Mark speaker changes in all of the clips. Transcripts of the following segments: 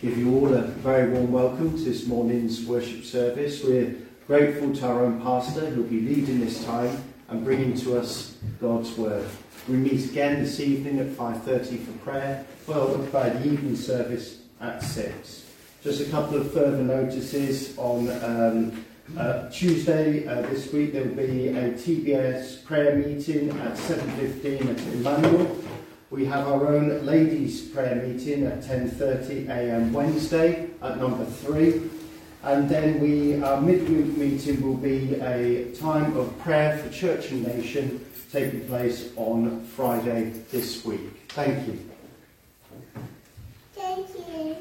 Speaker 1: give you all a very warm welcome to this morning's worship service. We're grateful to our own pastor who'll be leading this time and bringing to us God's word. We meet again this evening at 5:30 for prayer, followed by the evening service at 6. Just a couple of further notices. On Tuesday this week there will be a TBS prayer meeting at 7:15 at Emmanuel. We have our own ladies' prayer meeting at 10:30 a.m. Wednesday at number 3. And then our midweek meeting will be a time of prayer for church and nation taking place on Friday this week. Thank you.
Speaker 2: Thank you.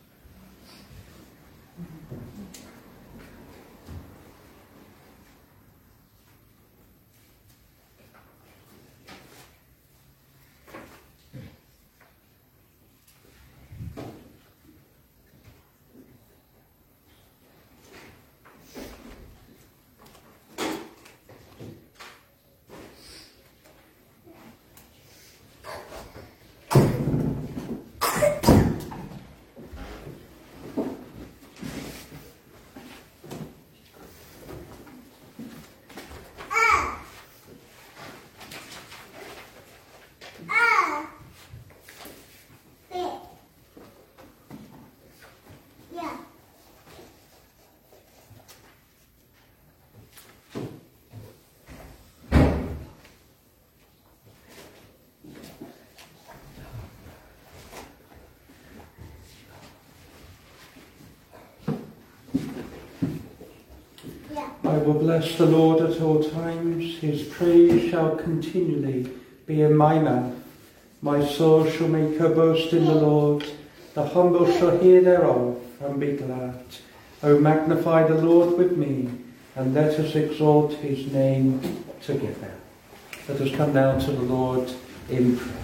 Speaker 3: I will bless the Lord at all times. His praise shall continually be in my mouth. My soul shall make her boast in the Lord. The humble shall hear thereof and be glad. O magnify the Lord with me, and let us exalt his name together. Let us come now to the Lord in prayer.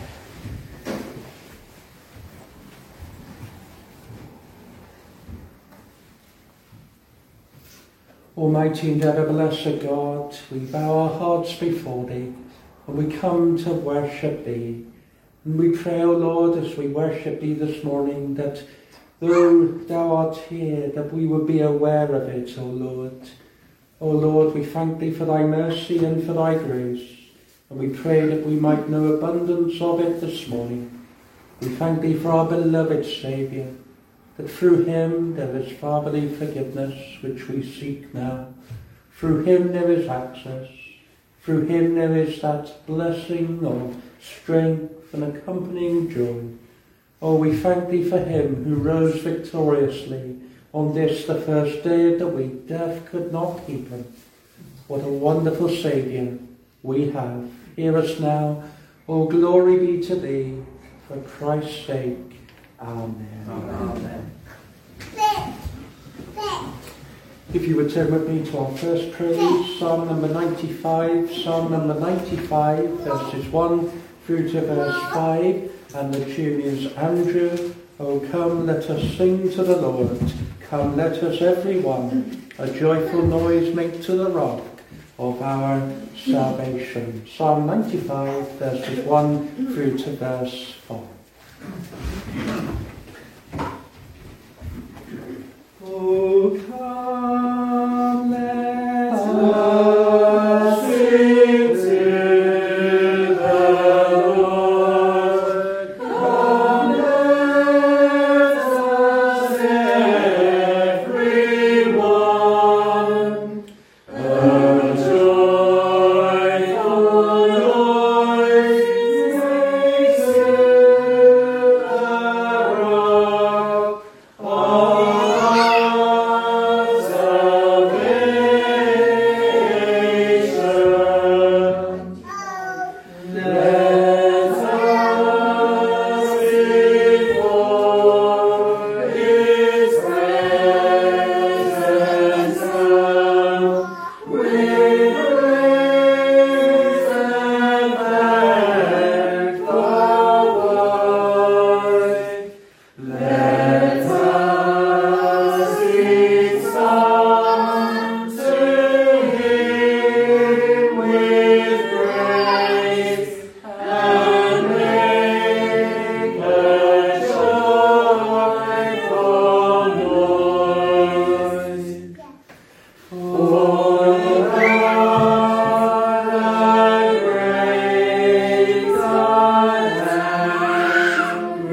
Speaker 3: Almighty and ever-blessed God, we bow our hearts before thee, and we come to worship thee. And we pray, O Lord, as we worship thee this morning, that though thou art here, that we would be aware of it, O Lord. O Lord, we thank thee for thy mercy and for thy grace, and we pray that we might know abundance of it this morning. We thank thee for our beloved Saviour, that through him there is fatherly forgiveness which we seek now. Through him there is access. Through him there is that blessing of strength and accompanying joy. Oh, we thank thee for him who rose victoriously on this, the first day of the week. Death could not keep him. What a wonderful Saviour we have. Hear us now. Oh, glory be to thee, for Christ's sake. Amen.
Speaker 1: Amen.
Speaker 3: If you would turn with me to our first praise, Psalm number 95. Psalm number 95, verses 1 through to verse 5. And the tune is Andrew. Oh, come, let us sing to the Lord. Come, let us every one a joyful noise make to the rock of our salvation. Psalm 95, verses 1 through to verse 4. Oh, come, let us sing to the Lord. Come, let us every one a joyful noise make to the rock of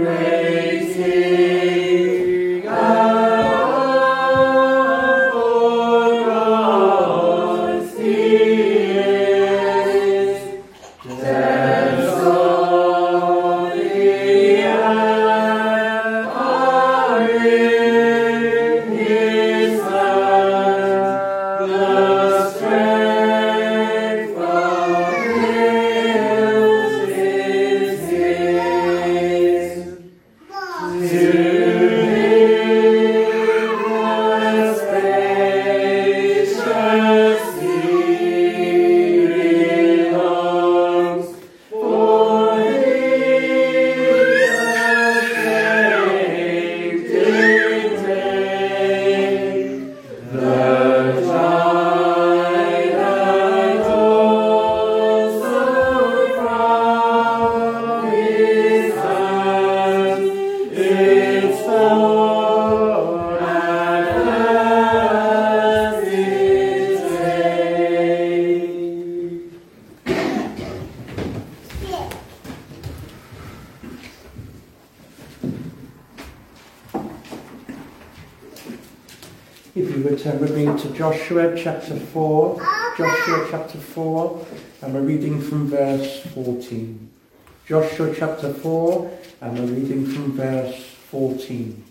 Speaker 3: If you would turn with me to Joshua chapter 4, Joshua chapter 4, and we're reading from verse 14. Joshua chapter 4, and we're reading from verse 14.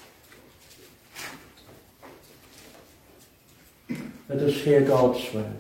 Speaker 3: Let us hear God's word.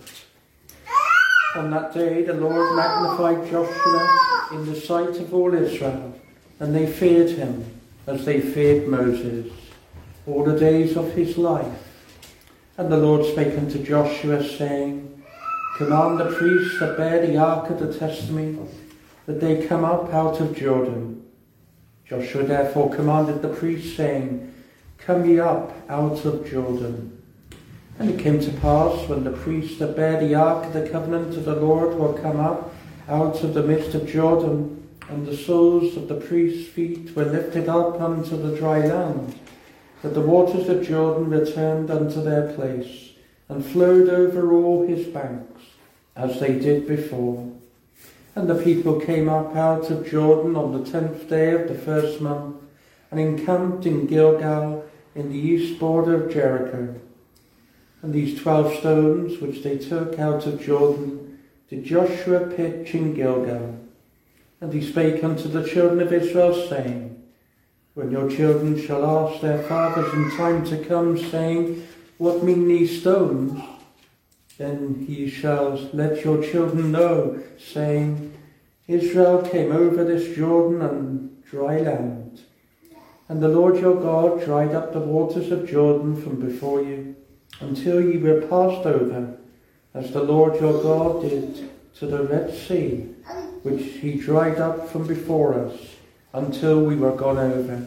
Speaker 3: On that day the Lord magnified Joshua in the sight of all Israel, and they feared him as they feared Moses all the days of his life. And the Lord spake unto Joshua, saying, Command the priests that bear the ark of the testimony, that they come up out of Jordan. Joshua therefore commanded the priests, saying, Come ye up out of Jordan. And it came to pass, when the priests that bear the ark of the covenant of the Lord were come up out of the midst of Jordan, and the soles of the priests' feet were lifted up unto the dry land, that the waters of Jordan returned unto their place, and flowed over all his banks, as they did before. And the people came up out of Jordan on the 10th day of the first month, and encamped in Gilgal, in the east border of Jericho. And these 12 stones which they took out of Jordan did Joshua pitch in Gilgal. And he spake unto the children of Israel, saying, When your children shall ask their fathers in time to come, saying, What mean these stones? Then ye shall let your children know, saying, Israel came over this Jordan on dry land. And the Lord your God dried up the waters of Jordan from before you, until ye were passed over, as the Lord your God did to the Red Sea, which he dried up from before us, until we were gone over.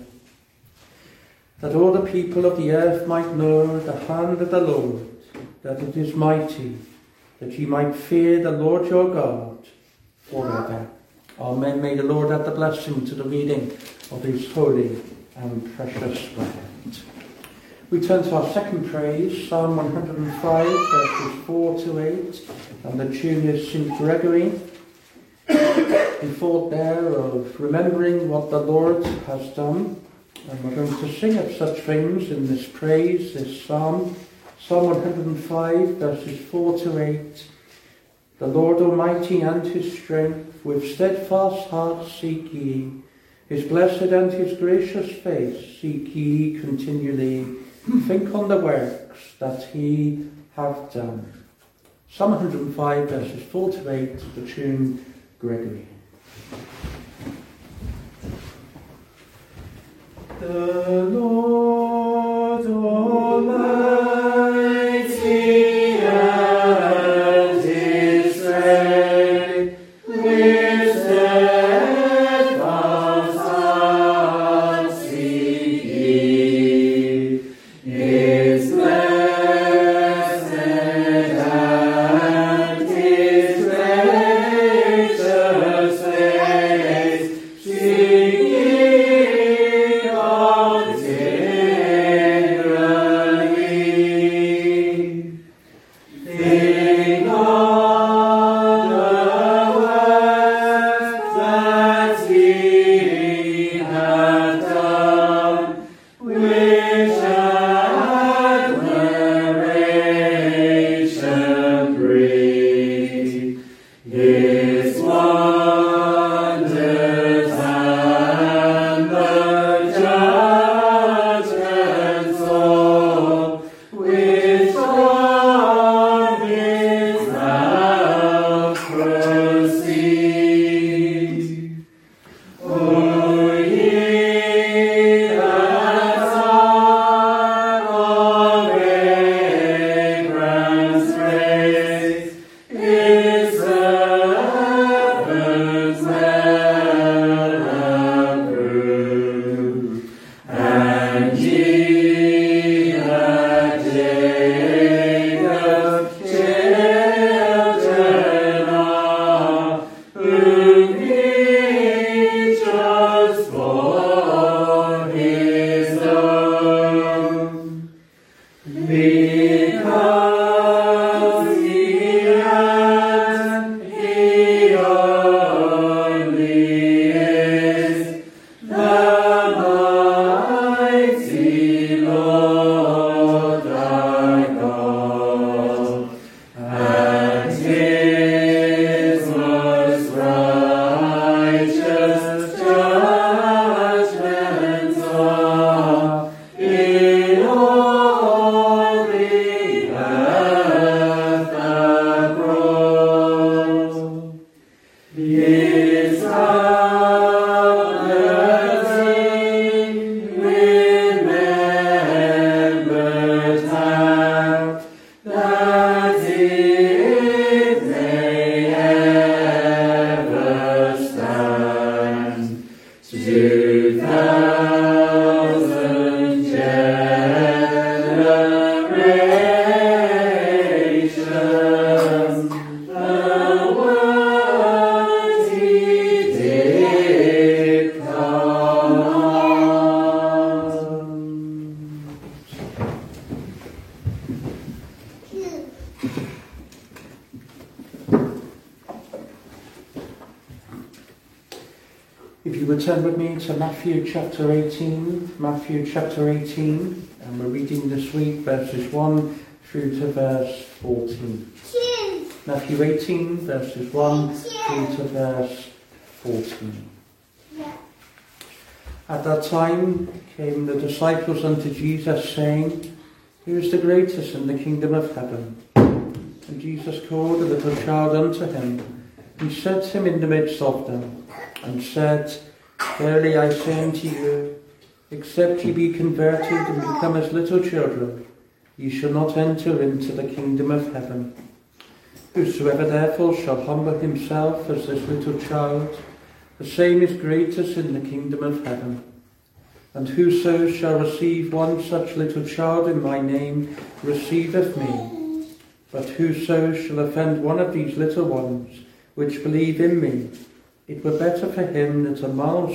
Speaker 3: That all the people of the earth might know the hand of the Lord, that it is mighty, that ye might fear the Lord your God forever. Amen. May the Lord add the blessing to the reading of his holy and precious word. We turn to our second praise, Psalm 105, verses 4 to 8, and the tune is St. Gregory. We thought there of remembering what the Lord has done, and we're going to sing of such things in this praise, this psalm. Psalm 105, verses 4 to 8. The Lord Almighty and his strength, with steadfast hearts seek ye. His blessed and his gracious face seek ye continually. Think on the works that he hath done. Psalm 105, verses 4 to 8, the tune Gregory. The Lord Almighty and his strength, with steadfast hearts seek ye. His blessed and his gracious face seek ye. for his own. Because he and he only is the mighty Lord thy God, and his most righteous judgments are in all the earth abroad. His mercy remembered have, that it may ever stand. 2,000 generations, the word he did command. If you would turn with me to Matthew chapter 18, and we're reading this week verses 1 through to verse 14. Matthew 18, verses 1 through to verse 14. At that time came the disciples unto Jesus, saying, Who is the greatest in the kingdom of heaven? And Jesus called a little child unto him, and set him in the midst of them, and said, Verily I say unto you, except ye be converted and become as little children, ye shall not enter into the kingdom of heaven. Whosoever therefore shall humble himself as this little child, the same is greatest in the kingdom of heaven. And whoso shall receive one such little child in my name receiveth me. But whoso shall offend one of these little ones which believe in me, it were better for him that a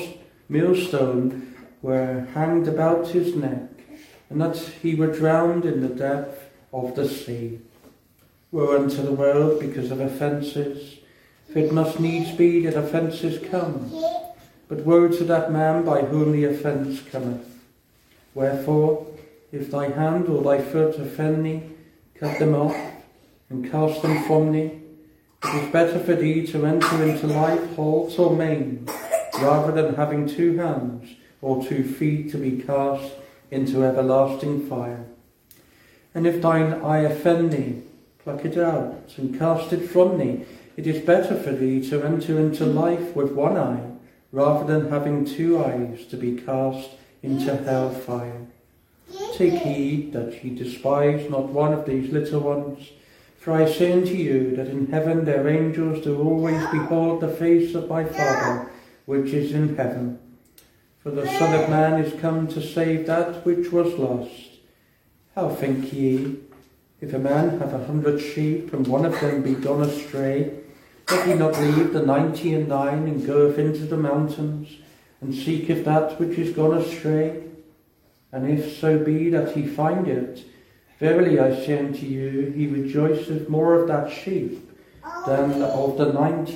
Speaker 3: millstone were hanged about his neck, and that he were drowned in the depth of the sea. Woe unto the world because of offences, for it must needs be that offences come. But woe to that man by whom the offence cometh. Wherefore, if thy hand or thy foot offend thee, cut them off, and cast them from thee. It is better for thee to enter into life halt or maimed, rather than having 2 hands or 2 feet to be cast into everlasting fire. And if thine eye offend thee, pluck it out, and cast it from thee. It is better for thee to enter into life with 1 eye, rather than having 2 eyes to be cast into hell fire. Take heed that ye despise not one of these little ones. For I say unto you that in heaven their angels do always behold the face of my Father which is in heaven. For the Son of Man is come to save that which was lost. How think ye, if a man have 100 sheep, and one of them be gone astray, doth he not leave the 99 and goeth into the mountains, and seeketh that which is gone astray? And if so be that he find it, verily I say unto you, he rejoiceth more of that sheep than of the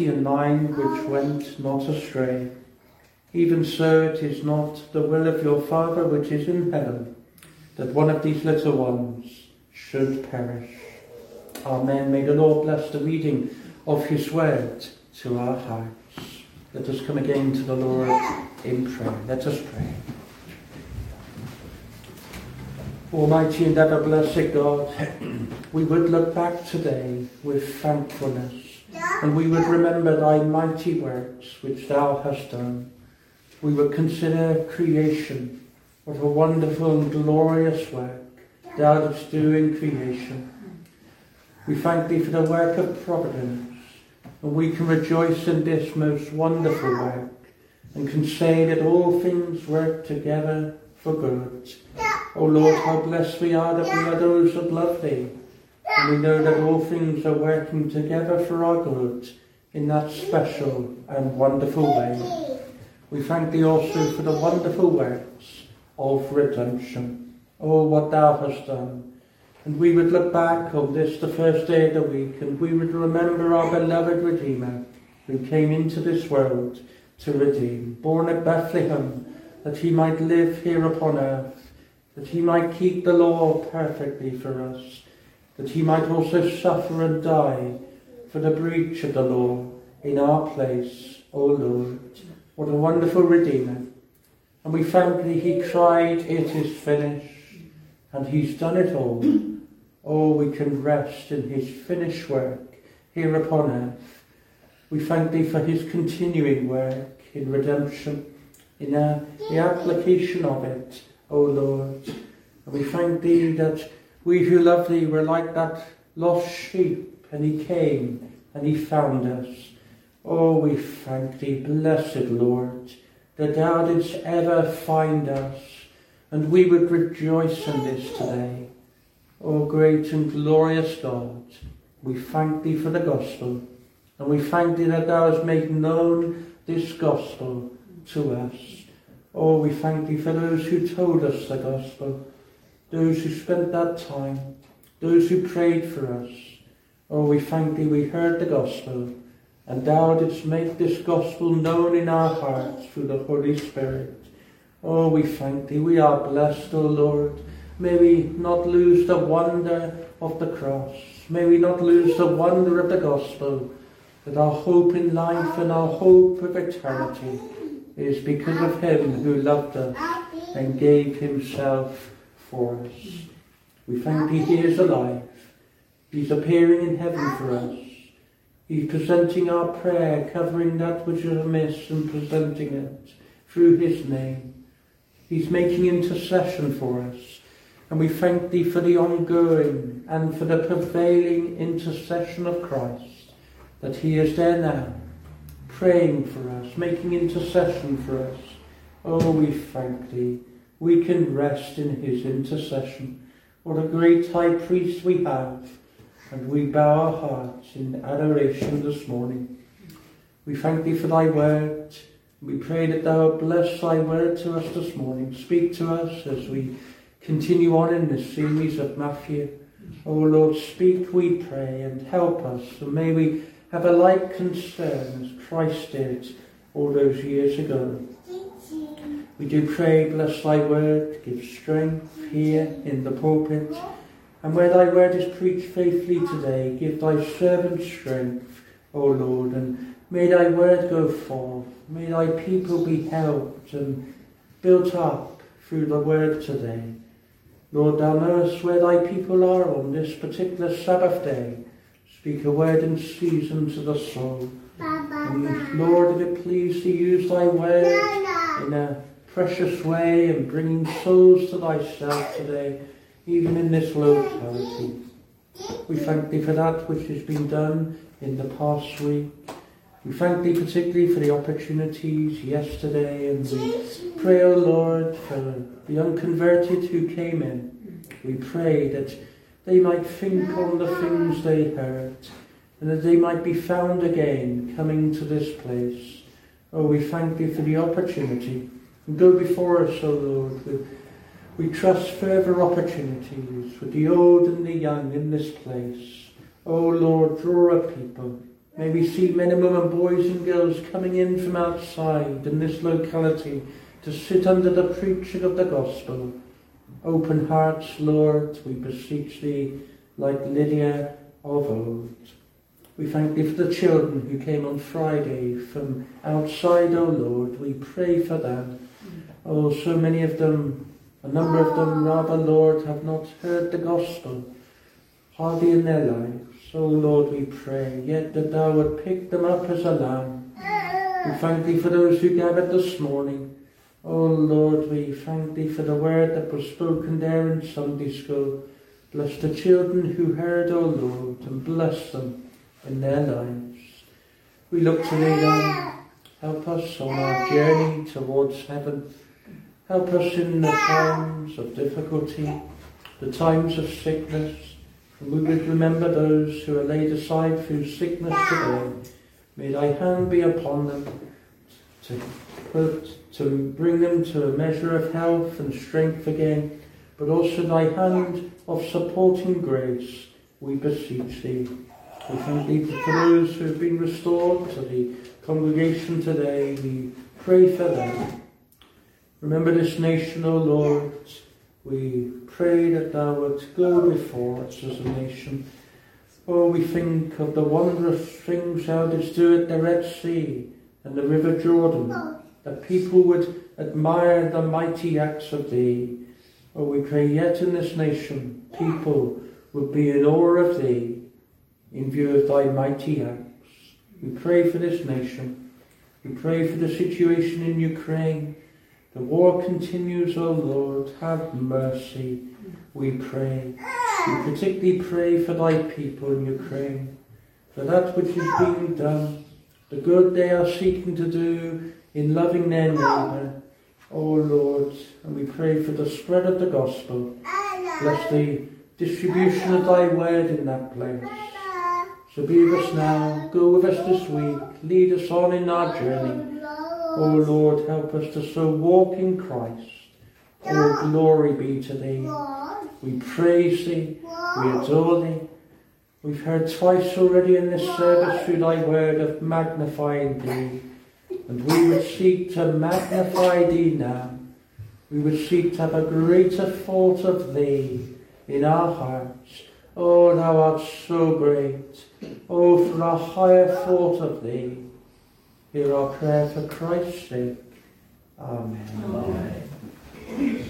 Speaker 3: 99 which went not astray. Even so it is not the will of your Father which is in heaven, that one of these little ones should perish. Amen. May the Lord bless the reading of his word to our hearts. Let us come again to the Lord in prayer. Let us pray. Almighty and ever blessed God, we would look back today with thankfulness, and we would remember thy mighty works which thou hast done. We would consider creation, what a wonderful and glorious work thou didst do in creation. We thank thee for the work of providence, and we can rejoice in this most wonderful work, and can say that all things work together for good. O Lord, how blessed we are that we are those that love thee, and we know that all things are working together for our good in that special and wonderful way. We thank thee also for the wonderful works of redemption. Oh, what thou hast done. And we would look back on this, the first day of the week, and we would remember our beloved Redeemer who came into this world to redeem, born at Bethlehem, that he might live here upon earth, that he might keep the law perfectly for us, that he might also suffer and die for the breach of the law in our place, O Lord. What a wonderful Redeemer. And we thank thee, he cried, it is finished, and he's done it all. Oh, we can rest in his finished work here upon earth. We thank thee for his continuing work in redemption, in the application of it, O Lord. And we thank thee that we who love thee were like that lost sheep, and he came and he found us. Oh, we thank thee, blessed Lord, that thou didst ever find us, and we would rejoice in this today. O great and glorious God, we thank thee for the gospel, and we thank thee that thou hast made known this gospel to us. Oh, we thank thee for those who told us the gospel, those who spent that time, those who prayed for us. Oh, we thank thee we heard the gospel, and thou didst make this gospel known in our hearts through the Holy Spirit. Oh, we thank thee. We are blessed, O Lord. May we not lose the wonder of the cross. May we not lose the wonder of the gospel, that our hope in life and our hope of eternity is because of him who loved us and gave himself for us. We thank thee he is alive. He's appearing in heaven for us. He's presenting our prayer, covering that which is amiss and presenting it through his name. He's making intercession for us. And we thank thee for the ongoing and for the prevailing intercession of Christ, that he is there now, praying for us, making intercession for us. Oh, we thank thee. We can rest in his intercession. What a great high priest we have. And we bow our hearts in adoration this morning. We thank thee for thy word. We pray that thou bless thy word to us this morning. Speak to us as we continue on in this series of Matthew. O Lord, speak, we pray, and help us. And may we have a like concern as Christ did all those years ago. We do pray, bless thy word, give strength here in the pulpit. And where thy word is preached faithfully today, give thy servant strength, O Lord, and may thy word go forth. May thy people be helped and built up through the word today. Lord, thou knowest where thy people are on this particular Sabbath day. Speak a word in season to the soul. And Lord, if it please thee, use thy word in a precious way and bringing souls to thyself today, even in this locality. We thank thee for that which has been done in the past week. We thank thee particularly for the opportunities yesterday, and we pray, O Lord, for the unconverted who came in. We pray that they might think on the things they heard, and that they might be found again coming to this place. Oh, we thank thee for the opportunity. And go before us, O Lord. We trust further opportunities with the old and the young in this place. O Lord, draw a people. May we see men and women, boys and girls coming in from outside in this locality to sit under the preaching of the gospel. Open hearts, Lord, we beseech thee, like Lydia of old. We thank thee for the children who came on Friday from outside, O Lord. We pray for them. Oh, so many of them, a number of them rather, Lord, have not heard the gospel, hardly in their lives. So, Lord, we pray, yet that thou would pick them up as a lamb. We thank thee for those who gathered this morning. Oh, Lord, we thank thee for the word that was spoken there in Sunday school. Bless the children who heard, O Lord, and bless them in their lives. We look to thee now. Help us on our journey towards heaven. Help us in the times of difficulty, the times of sickness. And we would remember those who are laid aside through sickness today. May thy hand be upon them. to bring them to a measure of health and strength again, but also thy hand of supporting grace, we beseech thee. We thank thee for those who have been restored to the congregation today. We pray for them. Remember this nation, O Lord. We pray that thou wilt go before us as a nation. Oh, we think of the wondrous things thou didst do at the Red Sea and the River Jordan, that people would admire the mighty acts of thee. Oh, we pray yet in this nation, people would be in awe of thee in view of thy mighty acts. We pray for this nation. We pray for the situation in Ukraine. The war continues, O Lord, have mercy, we pray. We particularly pray for thy people in Ukraine, for that which is being done, the good they are seeking to do in loving their neighbour, O Lord, and we pray for the spread of the gospel. Bless the distribution of thy word in that place. So be with us now, go with us this week, lead us on in our journey. O Lord, help us to so walk in Christ. Oh, glory be to thee. We praise thee, we adore thee. We've heard twice already in this service through thy word of magnifying thee. And we would seek to magnify thee now. We would seek to have a greater thought of thee in our hearts. Oh, thou art so great. Oh, for a higher thought of thee. Hear our prayer for Christ's sake. Amen. Amen.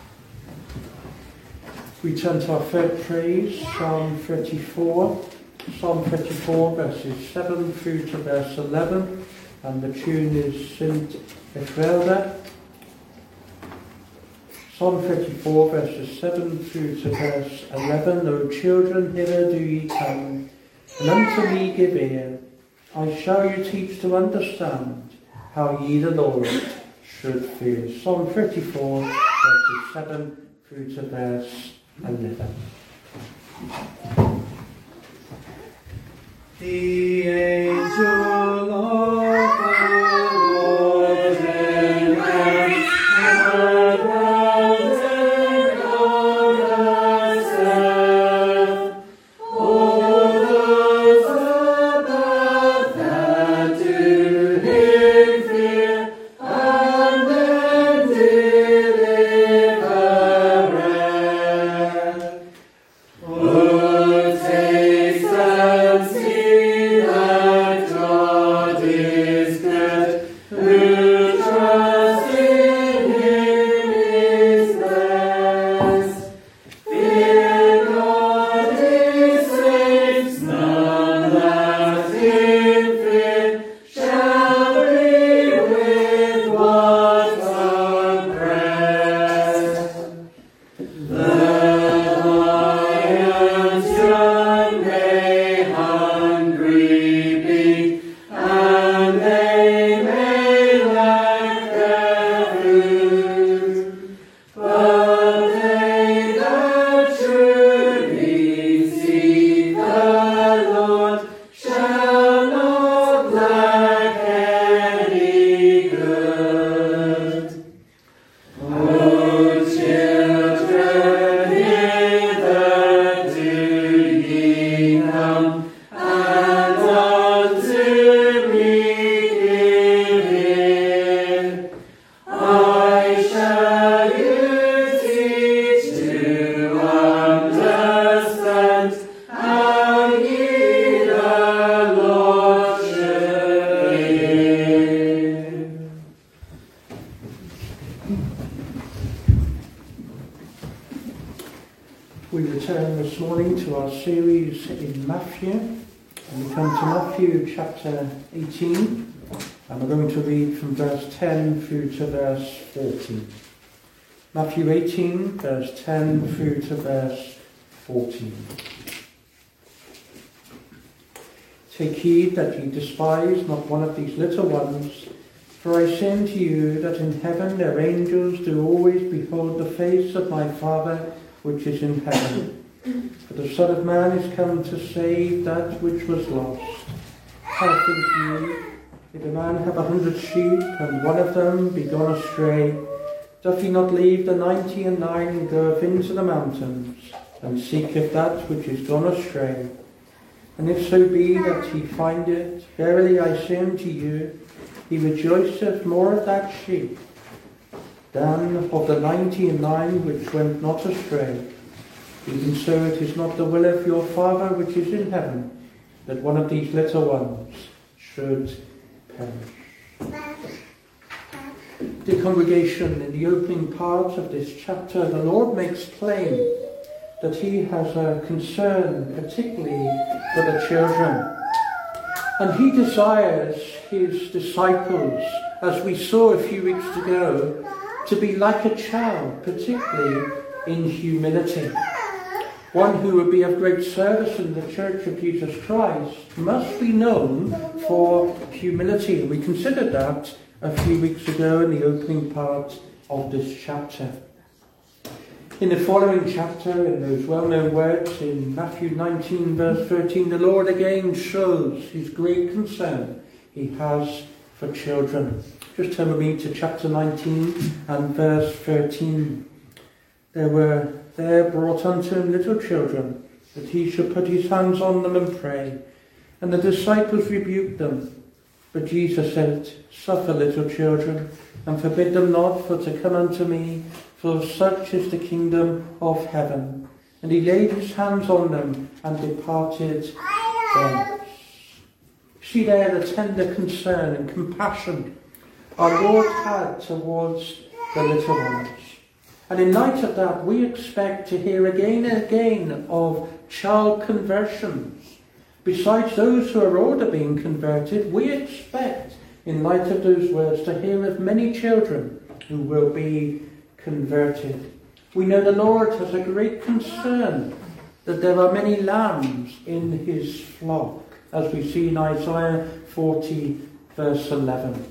Speaker 3: We turn to our third praise, Psalm 34. Psalm 34, verses 7 through to verse 11. And the tune is Sint Echwelde. Psalm 34, verses 7 through to verse 11. O children, hither do ye come, and unto me give ear. I shall you teach to understand how ye the Lord should fear. Psalm 34, verses 7 through to verse 11. The angel of the Lord encamped around him on the earth. All those above that do him fear, and them delivereth. Oh, taste and see that God is good, who trusts in him is blessed. Fear God, his saints, none that him fear shall be with what oppressed. The lions young may hungry be, and they may lack their food, but they that truly seek the Lord shall not lack any good. O children, hither do ye come, and unto me give ear. I shall you teach to understand how ye the Lord should live. We return this morning to our series in Matthew, and we come to Matthew chapter 18, and we're going to read from verse 10 through to verse 14. Matthew 18, verse 10 through to verse 14. Take heed that ye despise not one of these little ones, for I say unto you that in heaven their angels do always behold the face of my Father which is in heaven. For the Son of Man is come to save that which was lost. How think ye If a man have 100 sheep, and one of them be gone astray, doth he not leave the 99 and goeth into the mountains, and seeketh that which is gone astray? And if so be that he find it, verily I say unto you, he rejoiceth more of that sheep than of the 99 which went not astray. Even so it is not the will of your Father which is in heaven, that one of these little ones should perish. Dear congregation, in the opening part of this chapter, the Lord makes plain that he has a concern particularly for the children. And he desires his disciples, as we saw a few weeks ago, to be like a child, particularly in humility. One who would be of great service in the Church of Jesus Christ must be known for humility. We considered that a few weeks ago in the opening part of this chapter. In the following chapter, in those well-known words in Matthew 19 verse 13, the Lord again shows his great concern he has for children. Just turn with me to chapter 19 and verse 13. There were there brought unto him little children, that he should put his hands on them and pray. And the disciples rebuked them. But Jesus said, Suffer little children, and forbid them not for to come unto me, for of such is the kingdom of heaven. And he laid his hands on them, and departed thence. See there the tender concern and compassion our Lord had towards the little ones. And in light of that, we expect to hear again and again of child conversions. Besides those who are older being converted, we expect, in light of those words, to hear of many children who will be converted. We know the Lord has a great concern that there are many lambs in his flock, as we see in Isaiah 40 verse 11.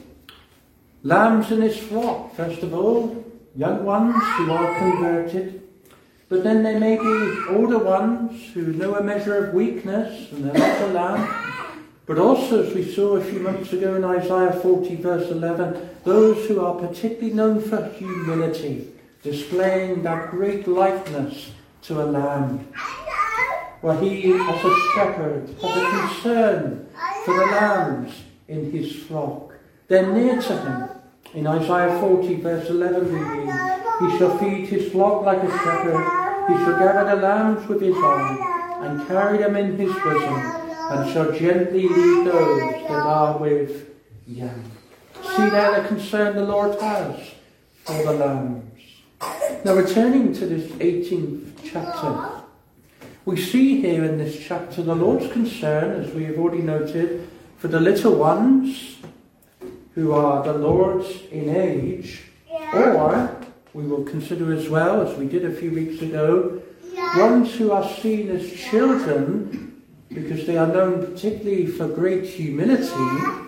Speaker 3: Lambs in his flock, first of all, young ones who are converted, but then there may be older ones who know a measure of weakness and they're not a lamb. But also, as we saw a few months ago in Isaiah 40 verse 11, those who are particularly known for humility, displaying that great likeness to a lamb, where he, as a shepherd, has a concern for the lambs in his flock. They're near to him. In Isaiah 40 verse 11 we read, He shall feed his flock like a shepherd, he shall gather the lambs with his arm, and carry them in his bosom, and shall gently lead those that are with young. See there the concern the Lord has for the lambs. Now returning to this 18th chapter, we see here in this chapter the Lord's concern, as we have already noted, for the little ones who are the Lord's in age, or we will consider as well, as we did a few weeks ago, ones who are seen as children because they are known particularly for great humility,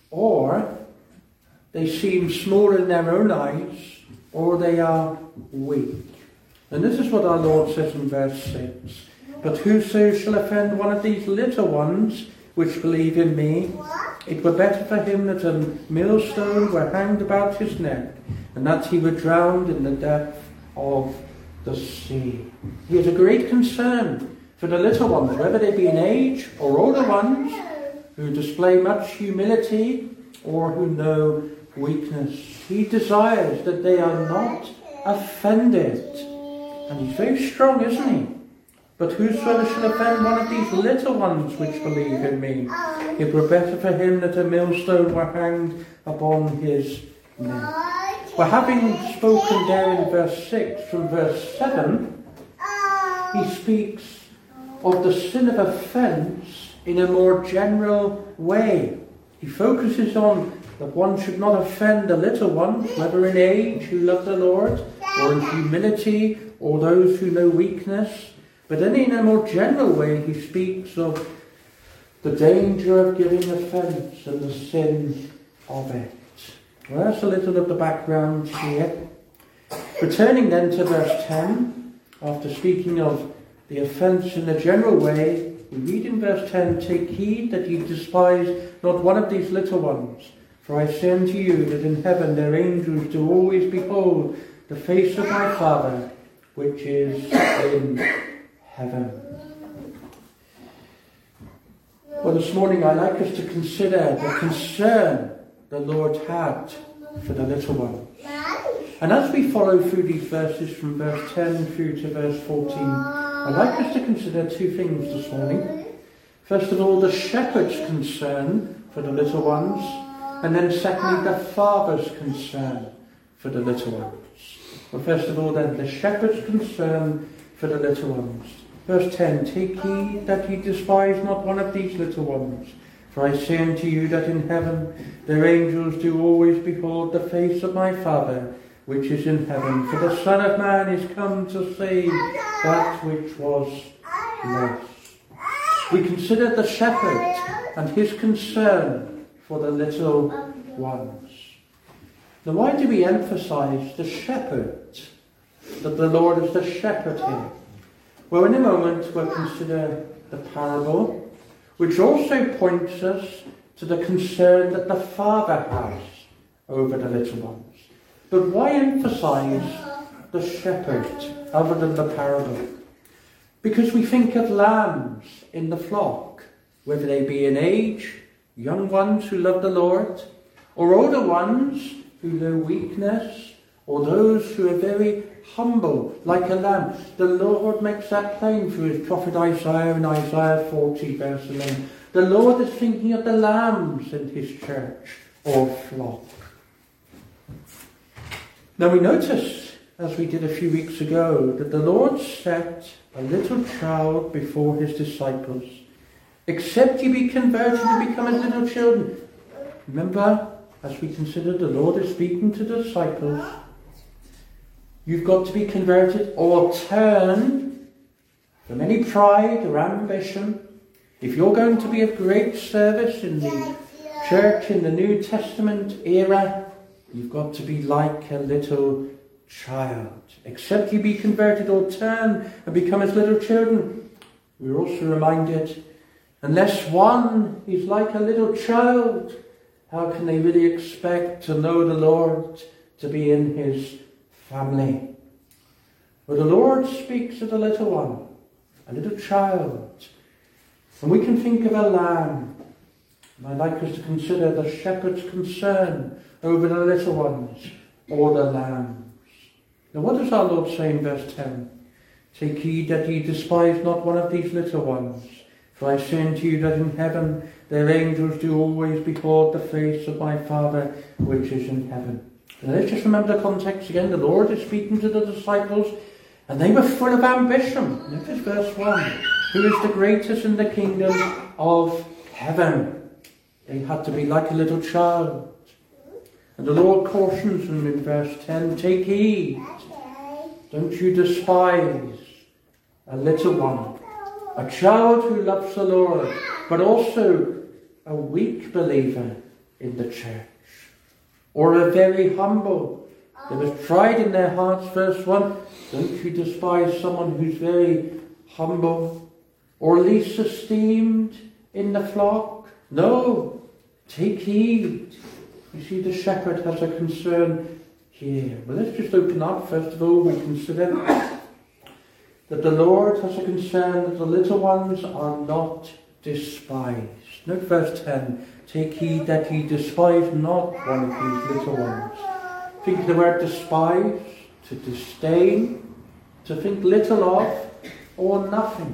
Speaker 3: or they seem small in their own eyes, or they are weak. And this is what our Lord says in verse 6. But whoso shall offend one of these little ones which believe in me, it were better for him that a millstone were hanged about his neck, and that he were drowned in the depth of the sea. He has a great concern for the little ones, whether they be in age or older ones, who display much humility or who know weakness. He desires that they are not offended. And he's very strong, isn't he? But whosoever shall offend one of these little ones which believe in me, it were better for him that a millstone were hanged upon his neck. Well, having spoken there in verse 6, from verse 7, he speaks of the sin of offence in a more general way. He focuses on that one should not offend the little ones, whether in age who love the Lord, or in humility, or those who know weakness. But then in a more general way he speaks of the danger of giving offence and the sin of it. Well, that's a little of the background here. Returning then to verse 10, after speaking of the offence in a general way, we read in verse 10, "Take heed that ye despise not one of these little ones. For I say unto you that in heaven their angels do always behold the face of my Father, which is in heaven." Well, this morning I'd like us to consider the concern the Lord had for the little ones. And as we follow through these verses from verse 10 through to verse 14, I'd like us to consider two things this morning. First of all, the shepherd's concern for the little ones, and then secondly, the father's concern for the little ones. Well, first of all then, the shepherd's concern for the little ones. Verse 10, "Take heed that ye despise not one of these little ones. For I say unto you that in heaven their angels do always behold the face of my Father, which is in heaven. For the Son of Man is come to save that which was lost." We consider the shepherd and his concern for the little ones. Now, why do we emphasize the shepherd, that the Lord is the shepherd here? Well, in a moment we'll consider the parable, which also points us to the concern that the Father has over the little ones. But why emphasize the shepherd other than the parable? Because we think of lambs in the flock, whether they be in age, young ones who love the Lord, or older ones who know weakness, or those who are very humble, like a lamb. The Lord makes that plain through his prophet Isaiah in Isaiah 40 verse 11. The Lord is thinking of the lambs in his church or flock. Now we notice, as we did a few weeks ago, that the Lord set a little child before his disciples. "Except ye be converted and become as little children." Remember, as we considered, the Lord is speaking to the disciples. You've got to be converted or turn from any pride or ambition. If you're going to be of great service in the church in the New Testament era, you've got to be like a little child. "Except ye be converted or turn and become as little children." We're also reminded, unless one is like a little child, how can they really expect to know the Lord, to be in his family? Well, the Lord speaks to the little one, a little child. And we can think of a lamb. And I'd like us to consider the shepherd's concern over the little ones, or the lambs. Now what does our Lord say in verse 10? "Take heed that ye despise not one of these little ones. For I say unto you that in heaven their angels do always behold the face of my Father which is in heaven." Now let's just remember the context again. The Lord is speaking to the disciples, and they were full of ambition. Notice verse 1. "Who is the greatest in the kingdom of heaven?" They had to be like a little child. And the Lord cautions them in verse 10, "Take heed, don't you despise a little one, a child who loves the Lord, but also a weak believer in the church, or a very humble." There was pride in their hearts, verse 1. Don't you despise someone who's very humble, or least esteemed in the flock? No, take heed. You see, the shepherd has a concern here. Well, let's just open up. First of all, we consider that the Lord has a concern that the little ones are not despised. Note verse 10. "Take heed that ye despise not one of these little ones." Think of the word despise, to disdain, to think little of, or nothing.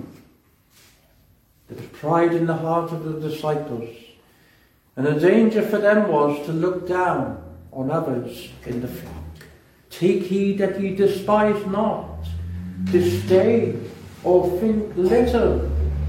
Speaker 3: There was pride in the heart of the disciples. And the danger for them was to look down on others in the flock. "Take heed that ye despise not," disdain, or think little.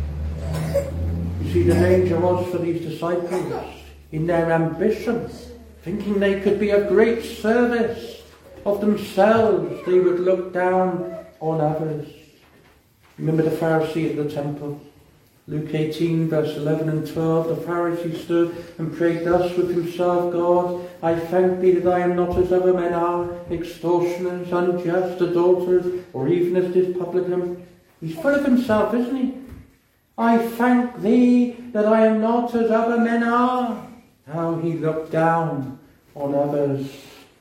Speaker 3: You see, the danger was for these disciples in their ambition, thinking they could be of great service of themselves, they would look down on others. Remember the Pharisee at the temple? Luke 18 verse 11 and 12, the Pharisee stood and prayed thus with himself, "God, I thank thee that I am not as other men are, extortioners, unjust, adulterers, or even as this publican." He's full of himself, isn't he? I thank thee that I am not as other men are. How he looked down on others.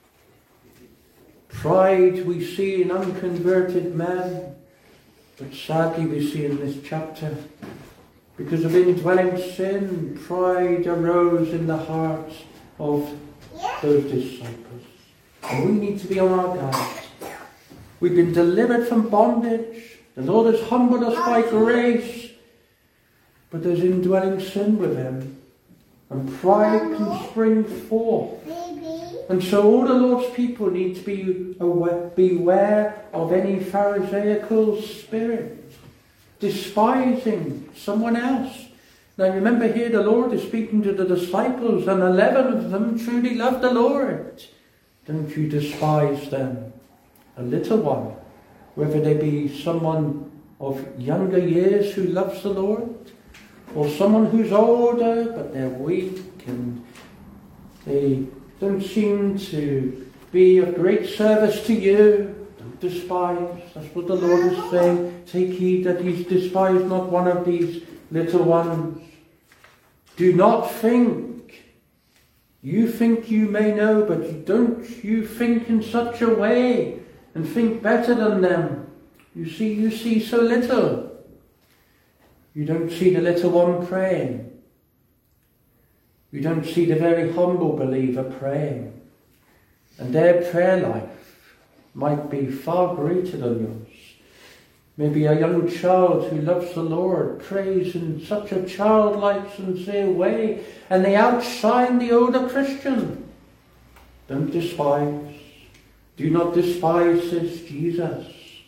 Speaker 3: Pride we see in unconverted men, but sadly we see in this chapter, because of indwelling sin, pride arose in the hearts of those disciples. And we need to be on our guard. We've been delivered from bondage. The Lord has humbled us by grace. But there's indwelling sin with him. And pride can spring forth. And so all the Lord's people need to beware of any Pharisaical spirit, despising someone else. Now remember here the Lord is speaking to the disciples, and 11 of them truly love the Lord. Don't you despise them. A little one, whether they be someone of younger years who loves the Lord, or someone who's older but they're weak and they don't seem to be of great service to you, don't despise. That's what the Lord is saying. Take heed that ye despise not one of these little ones. Do not think. You think you may know, but don't you think in such a way and think better than them. You see so little. You don't see the little one praying. You don't see the very humble believer praying. And their prayer life might be far greater than yours. Maybe a young child who loves the Lord prays in such a childlike, sincere way, and they outshine the older Christian. Don't despise. Do not despise, says Jesus.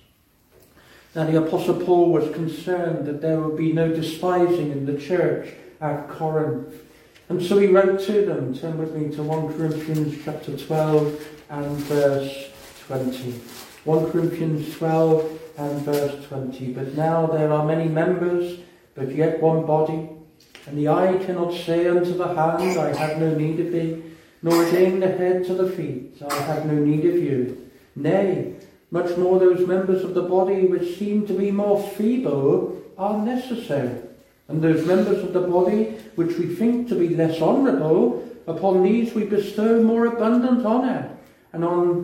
Speaker 3: Now the Apostle Paul was concerned that there would be no despising in the church at Corinth. And so he wrote to them. Turn with me to 1 Corinthians chapter 12 and verse 20. 1 Corinthians 12 and verse 20. But now there are many members, but yet one body. And the eye cannot say unto the hand, I have no need of thee, nor again the head to the feet, I have no need of you. Nay, much more those members of the body which seem to be more feeble are necessary. And those members of the body which we think to be less honourable, upon these we bestow more abundant honour, and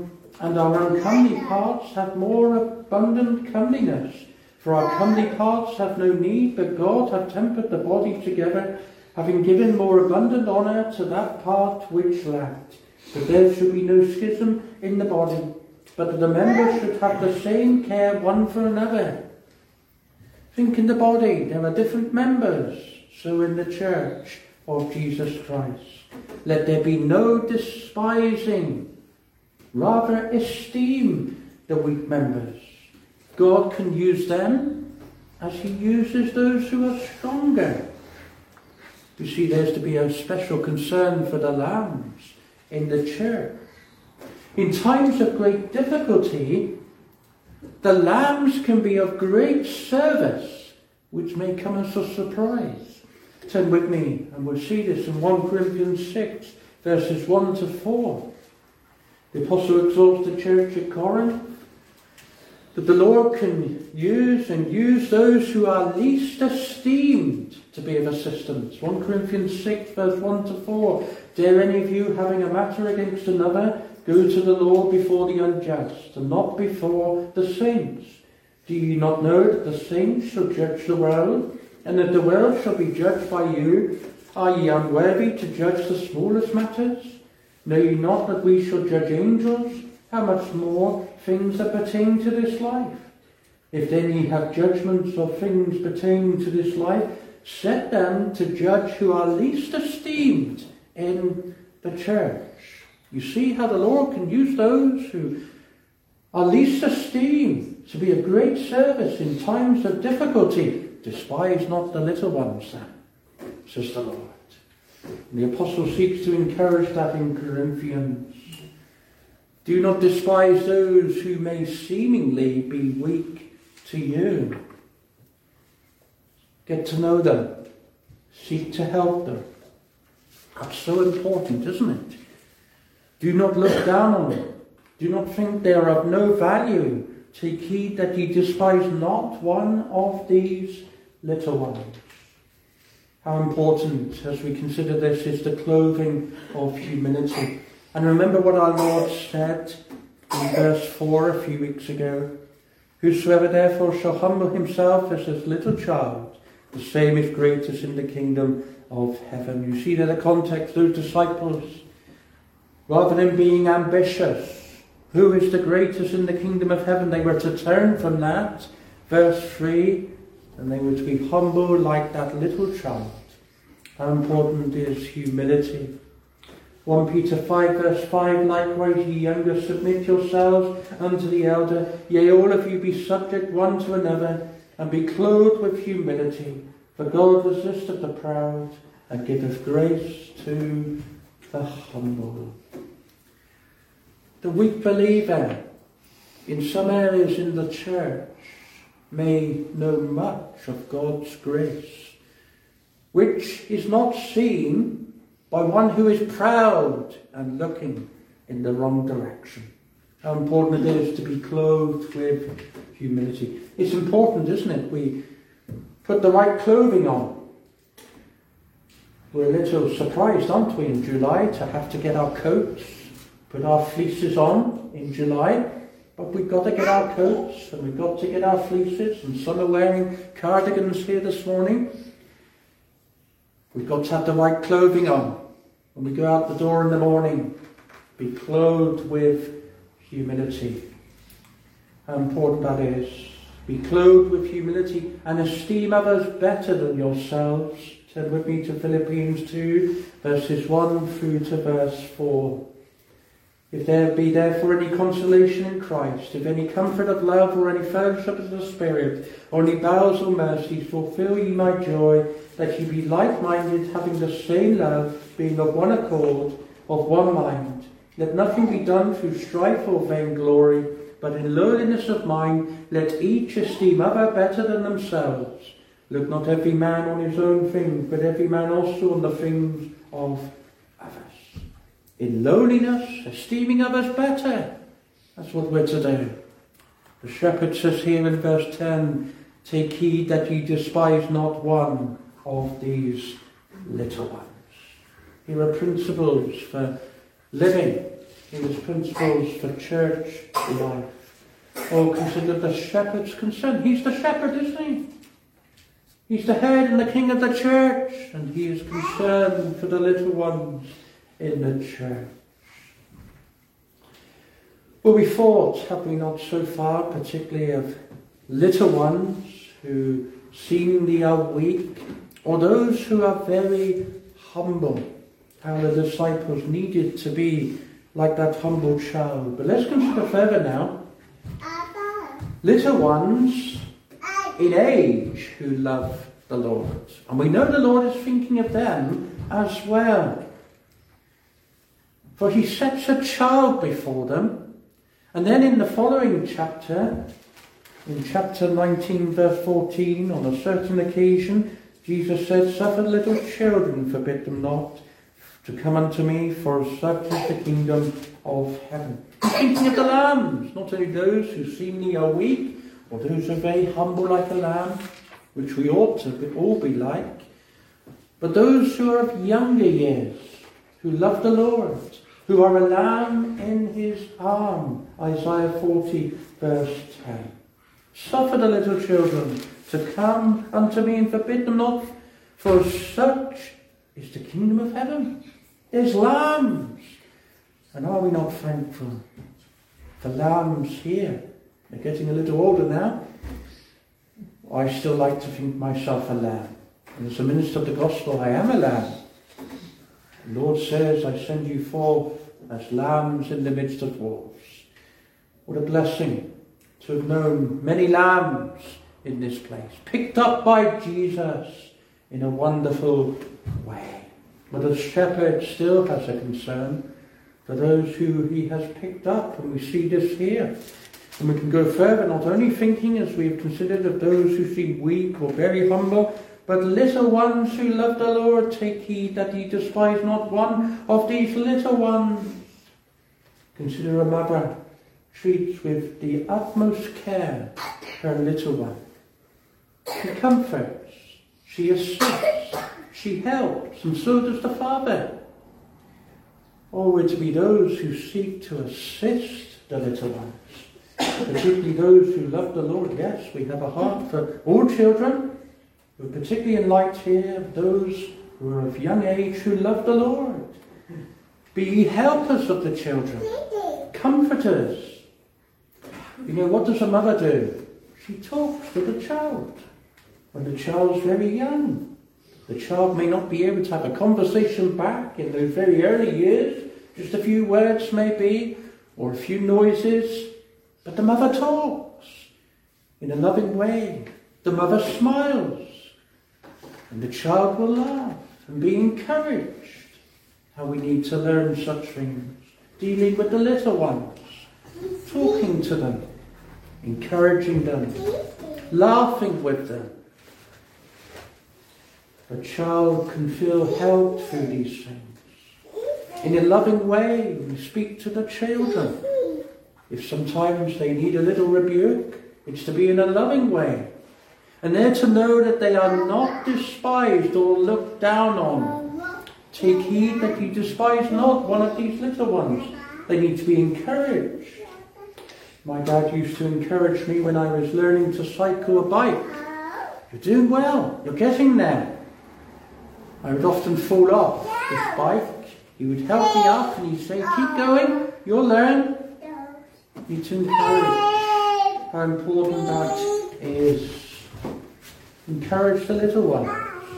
Speaker 3: our uncomely parts have more abundant comeliness. For our comely parts have no need, but God hath tempered the body together, having given more abundant honour to that part which lacked. But there should be no schism in the body, but the members should have the same care one for another. Think in the body, there are different members, so in the church of Jesus Christ. Let there be no despising, rather esteem the weak members. God can use them as he uses those who are stronger. You see, there's to be a special concern for the lambs in the church. In times of great difficulty, the lambs can be of great service, which may come as a surprise. Turn with me, and we'll see this in 1 Corinthians 6, verses 1 to 4. The apostle exhorts the church at Corinth that the Lord can use those who are least esteemed to be of assistance. 1 Corinthians 6, verse 1 to 4. Dare any of you, having a matter against another, go to the Lord before the unjust, and not before the saints? Do ye not know that the saints shall judge the world, and that the world shall be judged by you? Are ye unworthy to judge the smallest matters? Know ye not that we shall judge angels? How much more things that pertain to this life? If then ye have judgments of things pertaining to this life, set them to judge who are least esteemed in the church. You see how the Lord can use those who are least esteemed to be of great service in times of difficulty. Despise not the little ones, then, says the Lord. And the apostle seeks to encourage that in Corinthians. Do not despise those who may seemingly be weak to you. Get to know them. Seek to help them. That's so important, isn't it? Do not look down on them. Do not think they are of no value. Take heed that ye despise not one of these little ones. How important, as we consider this, is the clothing of humility. And remember what our Lord said in verse 4 a few weeks ago. Whosoever therefore shall humble himself as this little child, the same is greatest in the kingdom of heaven. You see there the context, those disciples, rather than being ambitious, who is the greatest in the kingdom of heaven, they were to turn from that, verse 3, and they were to be humble like that little child. How important is humility. 1 Peter 5 verse 5, likewise ye younger, submit yourselves unto the elder, yea, all of you be subject one to another, and be clothed with humility. For God resisteth the proud, and giveth grace to the humble. The weak believer in some areas in the church may know much of God's grace, which is not seen by one who is proud and looking in the wrong direction. How important it is to be clothed with humility. It's important, isn't it? We put the right clothing on. We're a little surprised, aren't we, in July to have to get our coats, put our fleeces on in July. But we've got to get our coats and we've got to get our fleeces, and some are wearing cardigans here this morning. We've got to have the right clothing on when we go out the door in the morning. Be clothed with humility. How important that is. Be clothed with humility and esteem others better than yourselves. Turn with me to Philippians 2, verses 1 through to verse 4. If there be therefore any consolation in Christ, if any comfort of love, or any fellowship of the Spirit, or any bowels or mercies, fulfill ye my joy, that ye be like-minded, having the same love, being of one accord, of one mind. Let nothing be done through strife or vainglory, but in lowliness of mind, let each esteem other better than themselves. Look not every man on his own things, but every man also on the things of others. In lowliness, esteeming others better. That's what we're to do. The shepherd says here in verse 10, take heed that ye despise not one of these little ones. Here are principles for living. Here is principles for church life. Oh, consider the shepherd's concern. He's the shepherd, isn't he? He's the head and the king of the church, and he is concerned for the little ones in the church. Well, we thought, have we not so far, particularly of little ones who seemingly are weak, or those who are very humble, how the disciples needed to be like that humble child. But let's consider further now. Little ones in age who love the Lord. And we know the Lord is thinking of them as well. For he sets a child before them. And then in the following chapter, in chapter 19 verse 14, on a certain occasion, Jesus said, suffer little children, forbid them not to come unto me, for such is the kingdom of heaven. He's thinking of the lambs, not only those who seemingly are weak, or those who are very humble like a lamb, which we ought to all be like, but those who are of younger years, who love the Lord, who are a lamb in his arm. Isaiah 40 verse 10. Suffer the little children to come unto me, and forbid them not, for such is the kingdom of heaven. There's lambs. And are we not thankful for lambs here? They're getting a little older now. I still like to think myself a lamb. And as a minister of the gospel, I am a lamb. The Lord says, I send you forth as lambs in the midst of wolves. What a blessing to have known many lambs in this place, picked up by Jesus in a wonderful way. But the shepherd still has a concern for those who he has picked up, and we see this here. And we can go further, not only thinking, as we have considered, of those who seem weak or very humble, but little ones who love the Lord. Take heed that ye despise not one of these little ones. Consider a mother treats with the utmost care her little one. She comforts, She assists, she helps, and so does the Father. Or we're to be those who seek to assist the little ones, particularly those who love the Lord. Yes, we have a heart for all children, but particularly in light here of those who are of young age who love the Lord. Be ye helpers of the children, comforters. You know, what does a mother do? She talks to the child. When the child's very young, the child may not be able to have a conversation back in those very early years, just a few words maybe, or a few noises, but the mother talks in a loving way. The mother smiles, and the child will laugh and be encouraged. How we need to learn such things, dealing with the little ones, talking to them, encouraging them, laughing with them. A child can feel helped through these things. In a loving way, we speak to the children. If sometimes they need a little rebuke, it's to be in a loving way. And they're to know that they are not despised or looked down on. Take heed that you despise not one of these little ones. They need to be encouraged. My dad used to encourage me when I was learning to cycle a bike. You're doing well, you're getting there. I would often fall off this bike. He would help me up and he'd say, keep going, you'll learn. You need to encourage how important that is. Encourage the little ones.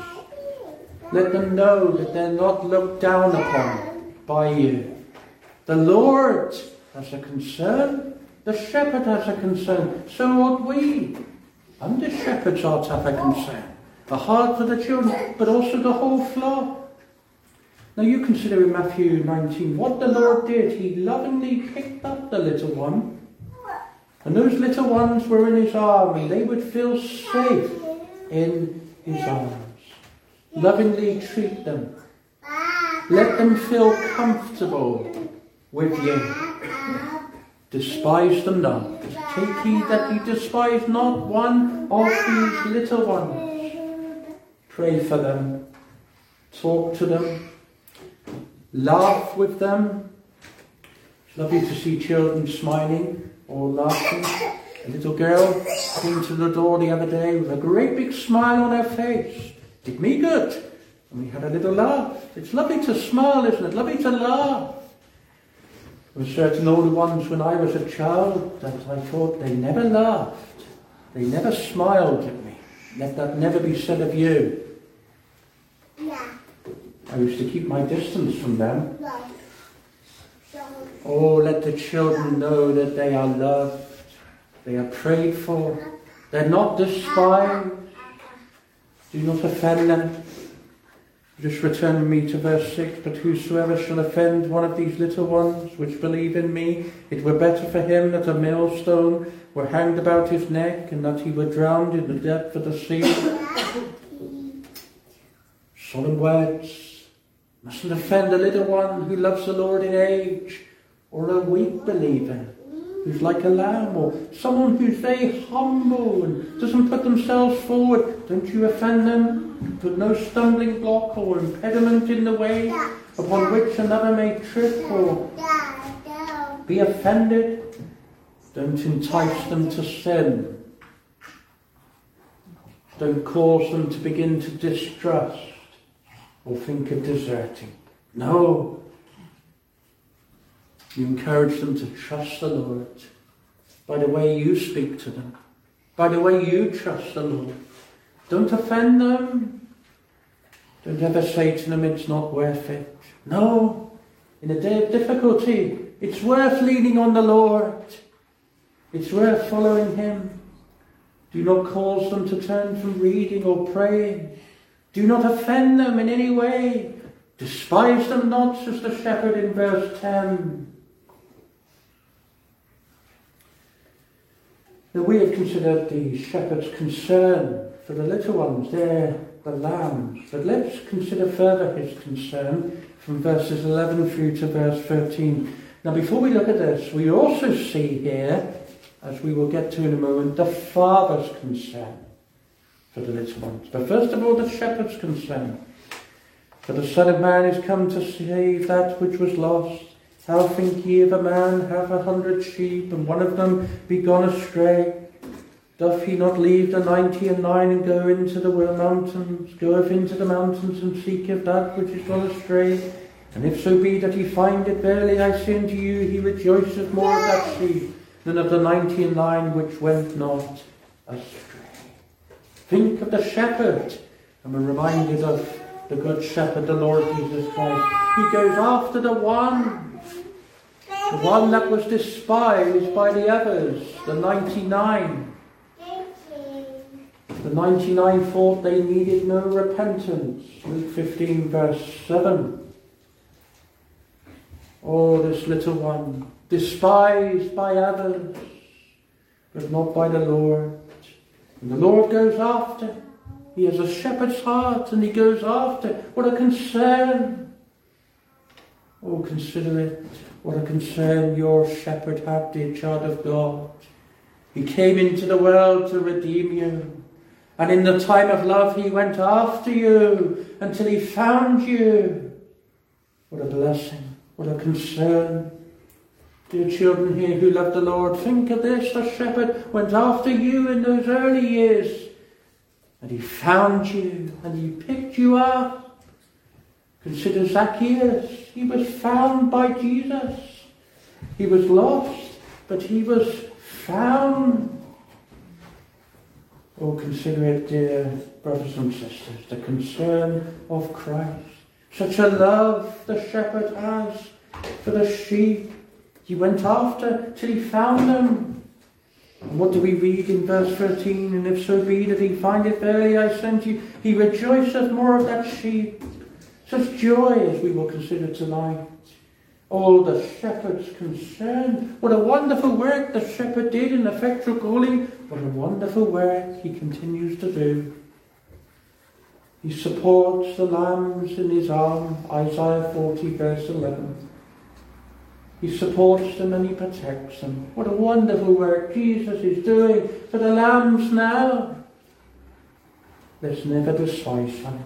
Speaker 3: Let them know that they're not looked down upon by you. The Lord has a concern. The shepherd has a concern. So ought we. Under shepherds ought to have a concern. A heart for the children, but also the whole flock. Now you consider in Matthew 19 what the Lord did. He lovingly picked up the little one. And those little ones were in his arm, and they would feel safe in his arms. Lovingly treat them. Let them feel comfortable with you. Despise them not. Take heed that you despise not one of these little ones. Pray for them. Talk to them. Laugh with them. It's lovely to see children smiling or laughing. A little girl came to the door the other day with a great big smile on her face. Did me good. And we had a little laugh. It's lovely to smile, isn't it? Lovely to laugh. There were certain older ones when I was a child that I thought they never laughed. They never smiled at me. Let that never be said of you. I used to keep my distance from them. Oh, let the children know that they are loved. They are prayed for. They're not despised. Do not offend them. Just return me to verse 6. But whosoever shall offend one of these little ones which believe in me, it were better for him that a millstone were hanged about his neck, and that he were drowned in the depth of the sea. Solemn words. Mustn't offend a little one who loves the Lord in age, or a weak believer who's like a lamb, or someone who's very humble and doesn't put themselves forward. Don't you offend them. Put no stumbling block or impediment in the way upon which another may trip or be offended. Don't entice them to sin. Don't cause them to begin to distrust or think of deserting. No. You encourage them to trust the Lord by the way you speak to them, by the way you trust the Lord. Don't offend them. Don't ever say to them it's not worth it. No. In a day of difficulty, it's worth leaning on the Lord. It's worth following him. Do not cause them to turn from reading or praying. Do not offend them in any way. Despise them not, says the shepherd in verse 10. Now we have considered the shepherd's concern for the little ones. They're the lambs. But let's consider further his concern from verses 11 through to verse 13. Now before we look at this, we also see here, as we will get to in a moment, the Father's concern. for the little ones. But first of all, the shepherd's concern. For the Son of Man is come to save that which was lost. How think ye if a man have 100 sheep, and one of them be gone astray? Doth he not leave the 99 and go into the mountains, goeth into the mountains, and seeketh that which is gone astray? And if so be that he find it, verily I say unto you, he rejoiceth more of that sheep than of the 99 which went not astray. Think of the shepherd, and we're reminded of the good shepherd, the Lord Jesus Christ. He goes after the one that was despised by the others, the 99. The 99 thought they needed no repentance. Luke 15 verse 7. Oh, this little one, despised by others, but not by the Lord. And the Lord goes after. He has a shepherd's heart, and he goes after. What a concern. Oh, consider it. What a concern your shepherd had, dear child of God. He came into the world to redeem you. And in the time of love, he went after you until he found you. What a blessing. What a concern. Dear children here who love the Lord, think of this. The shepherd went after you in those early years. And he found you, and he picked you up. Consider Zacchaeus. He was found by Jesus. He was lost, but he was found. Oh, consider it, dear brothers and sisters, the concern of Christ. Such a love the shepherd has for the sheep. He went after till he found them. And what do we read in verse 13? And if so be that he find it, verily I send you, he rejoiceth more of that sheep. Such joy as we will consider tonight. Oh, the shepherd's concern. What a wonderful work the shepherd did in effectual calling. What a wonderful work he continues to do. He supports the lambs in his arm, Isaiah 40 verse 11. He supports them and he protects them. What a wonderful work Jesus is doing for the lambs now. Let's never despise them.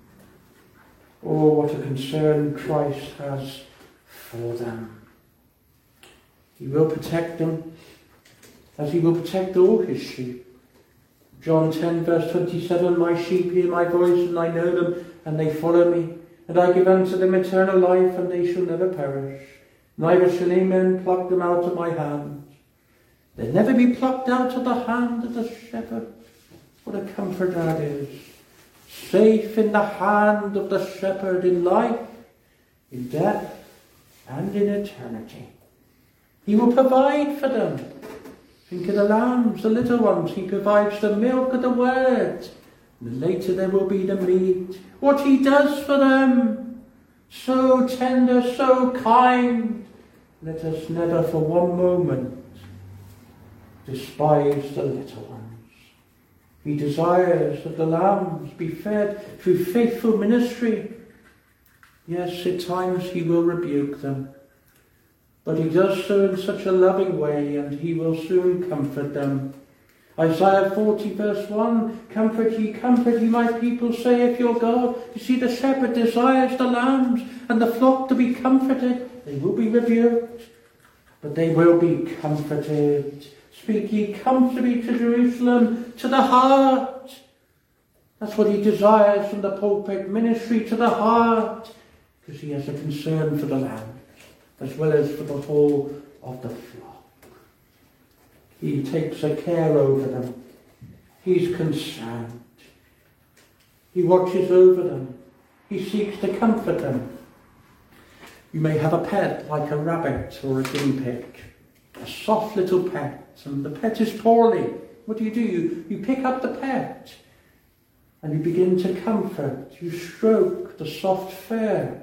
Speaker 3: Oh, what a concern Christ has for them. He will protect them as he will protect all his sheep. John 10 verse 27, my sheep hear my voice, and I know them, and they follow me. And I give unto them eternal life, and they shall never perish. Neither shall any man pluck them out of my hand. They'll never be plucked out of the hand of the shepherd. What a comfort that is. Safe in the hand of the shepherd in life, in death, and in eternity. He will provide for them. Think of the lambs, the little ones. He provides the milk of the word. And later there will be the meat. What he does for them. So tender, so kind. Let us never for one moment despise the little ones. He desires that the lambs be fed through faithful ministry. Yes, at times he will rebuke them, but he does so in such a loving way, and he will soon comfort them. Isaiah 40 verse 1, comfort ye my people, saith your God. You see, the shepherd desires the lambs and the flock to be comforted. They will be rebuked, but they will be comforted. Speak ye comfortably to Jerusalem, to the heart. That's what he desires from the pulpit, ministry to the heart, because he has a concern for the lambs, as well as for the whole of the flock. He takes a care over them. He's concerned. He watches over them. He seeks to comfort them. You may have a pet like a rabbit or a guinea pig, a soft little pet, and the pet is poorly. What do? You pick up the pet and you begin to comfort. You stroke the soft fur.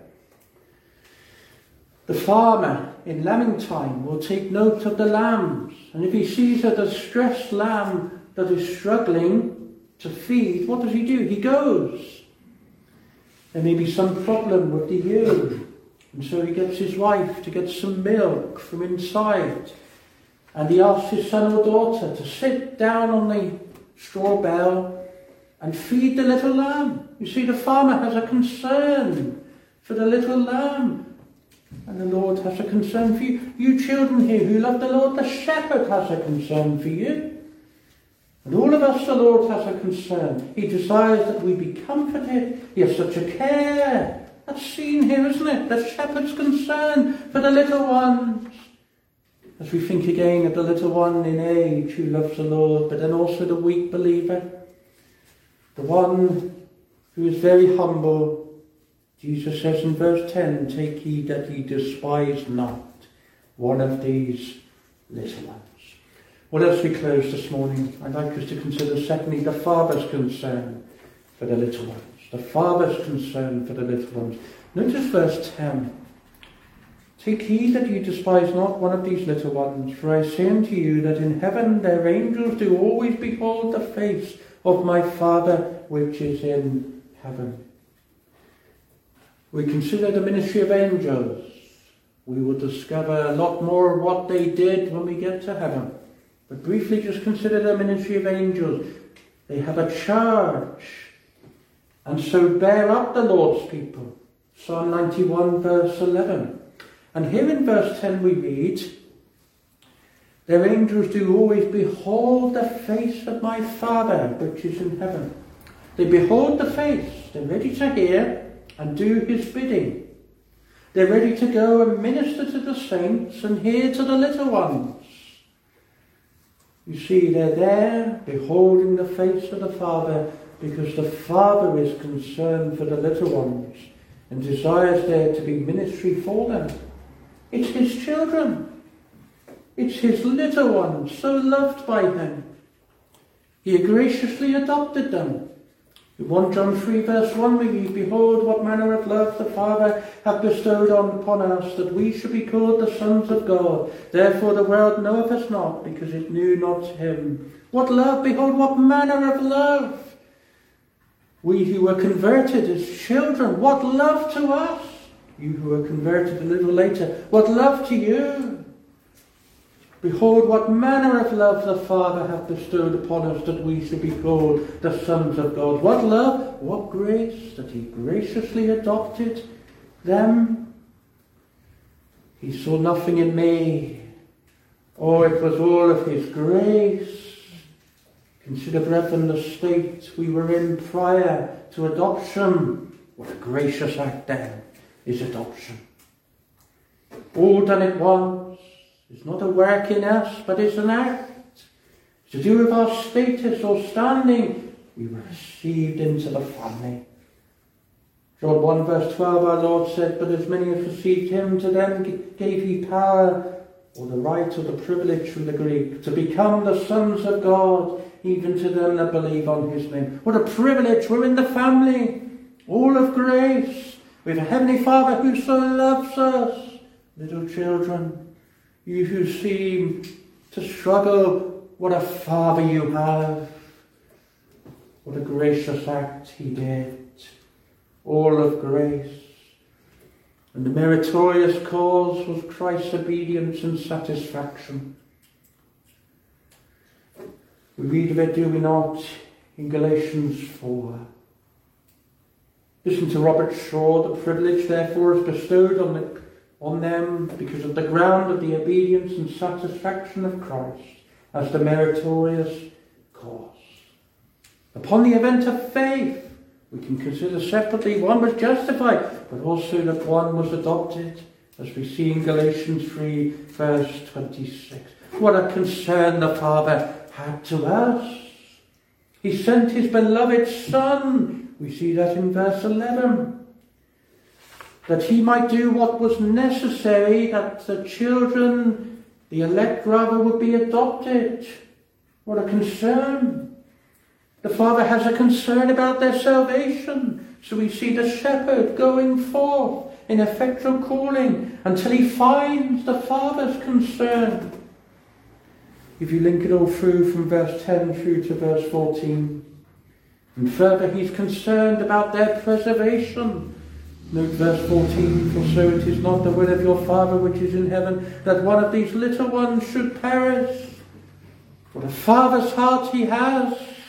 Speaker 3: The farmer in lambing time will take note of the lambs, and if he sees a distressed lamb that is struggling to feed, what does he do? He goes. There may be some problem with the ewe, and so he gets his wife to get some milk from inside, and he asks his son or daughter to sit down on the straw bale and feed the little lamb. You see, the farmer has a concern for the little lamb. And the Lord has a concern for you. You children here who love the Lord, the shepherd has a concern for you. And all of us, the Lord has a concern. He desires that we be comforted. He has such a care. That's seen here, isn't it? The shepherd's concern for the little ones. As we think again of the little one in age who loves the Lord, but then also the weak believer, the one who is very humble. Jesus says in verse 10, take heed that ye despise not one of these little ones. Well, as we close this morning, I'd like us to consider secondly the Father's concern for the little ones. The Father's concern for the little ones. Notice verse 10. Take heed that ye despise not one of these little ones, for I say unto you that in heaven their angels do always behold the face of my Father which is in heaven. We consider the ministry of angels. We will discover a lot more of what they did when we get to heaven. But briefly just consider the ministry of angels. They have a charge, and so bear up the Lord's people. Psalm 91 verse 11. And here in verse 10 we read, their angels do always behold the face of my Father which is in heaven. They behold the face. They're ready to hear and do his bidding. They're ready to go and minister to the saints and hear to the little ones. You see, they're there beholding the face of the Father because the Father is concerned for the little ones and desires there to be ministry for them. It's his children. It's his little ones, so loved by him. He graciously adopted them. In 1 John 3 verse 1 we read, behold what manner of love the Father hath bestowed upon us, that we should be called the sons of God. Therefore the world knoweth us not, because it knew not him. What love, behold what manner of love. We who were converted as children, what love to us. You who were converted a little later, what love to you. Behold what manner of love the Father hath bestowed upon us, that we should be called the sons of God. What love, what grace, that he graciously adopted them. He saw nothing in me. Oh, it was all of his grace. Consider, brethren, the state we were in prior to adoption. What a gracious act then is adoption. All done at once. It's not a work in us, but it's an act. It's to do with our status or standing. We were received into the family. John 1 verse 12 our Lord said, but as many as received him, to them gave he power, or the right or the privilege from the Greek, to become the sons of God, even to them that believe on his name. What a privilege. We're in the family. All of grace. We have a Heavenly Father who so loves us. Little children, you who seem to struggle, what a Father you have. What a gracious act he did. All of grace. And the meritorious cause was Christ's obedience and satisfaction. We read of it, do we not, in Galatians 4. Listen to Robert Shaw. The privilege, therefore, is bestowed on them because of the ground of the obedience and satisfaction of Christ as the meritorious cause. Upon the event of faith, we can consider separately one was justified, but also that one was adopted, as we see in Galatians 3 verse 26. What a concern the Father had to us. He sent his beloved Son. We see that in verse 11. That he might do what was necessary, that the children, the elect rather, would be adopted. What a concern. The Father has a concern about their salvation. So we see the shepherd going forth in effectual calling until he finds the Father's concern. If you link it all through from verse 10 through to verse 14. And further, he's concerned about their preservation. Note verse 14, for so it is not the will of your Father which is in heaven, that one of these little ones should perish. What a Father's heart he has.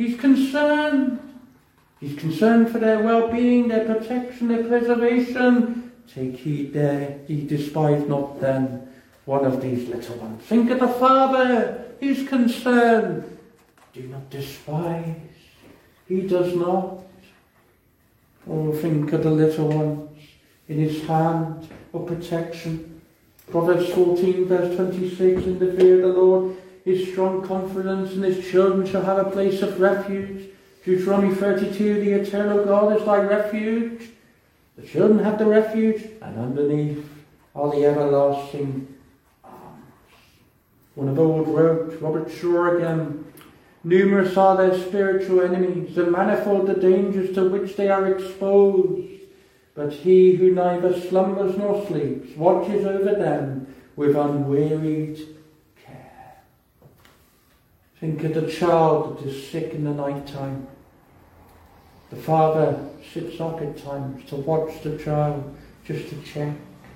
Speaker 3: He's concerned. He's concerned for their well-being, their protection, their preservation. Take heed there, ye despise not then one of these little ones. Think of the Father. He's concerned. Do not despise. He does not. Oh, think of the little ones in his hand of protection. Proverbs 14 verse 26, in the fear of the Lord is strong confidence, and his children shall have a place of refuge. Deuteronomy 32, the eternal God is thy refuge. The children have the refuge, and underneath are the everlasting arms. One of old wrote, Robert Shaw again, numerous are their spiritual enemies, and manifold the dangers to which they are exposed. But he who neither slumbers nor sleeps watches over them with unwearied care. Think of the child that is sick in the night time. The father sits up at times to watch the child, just to check.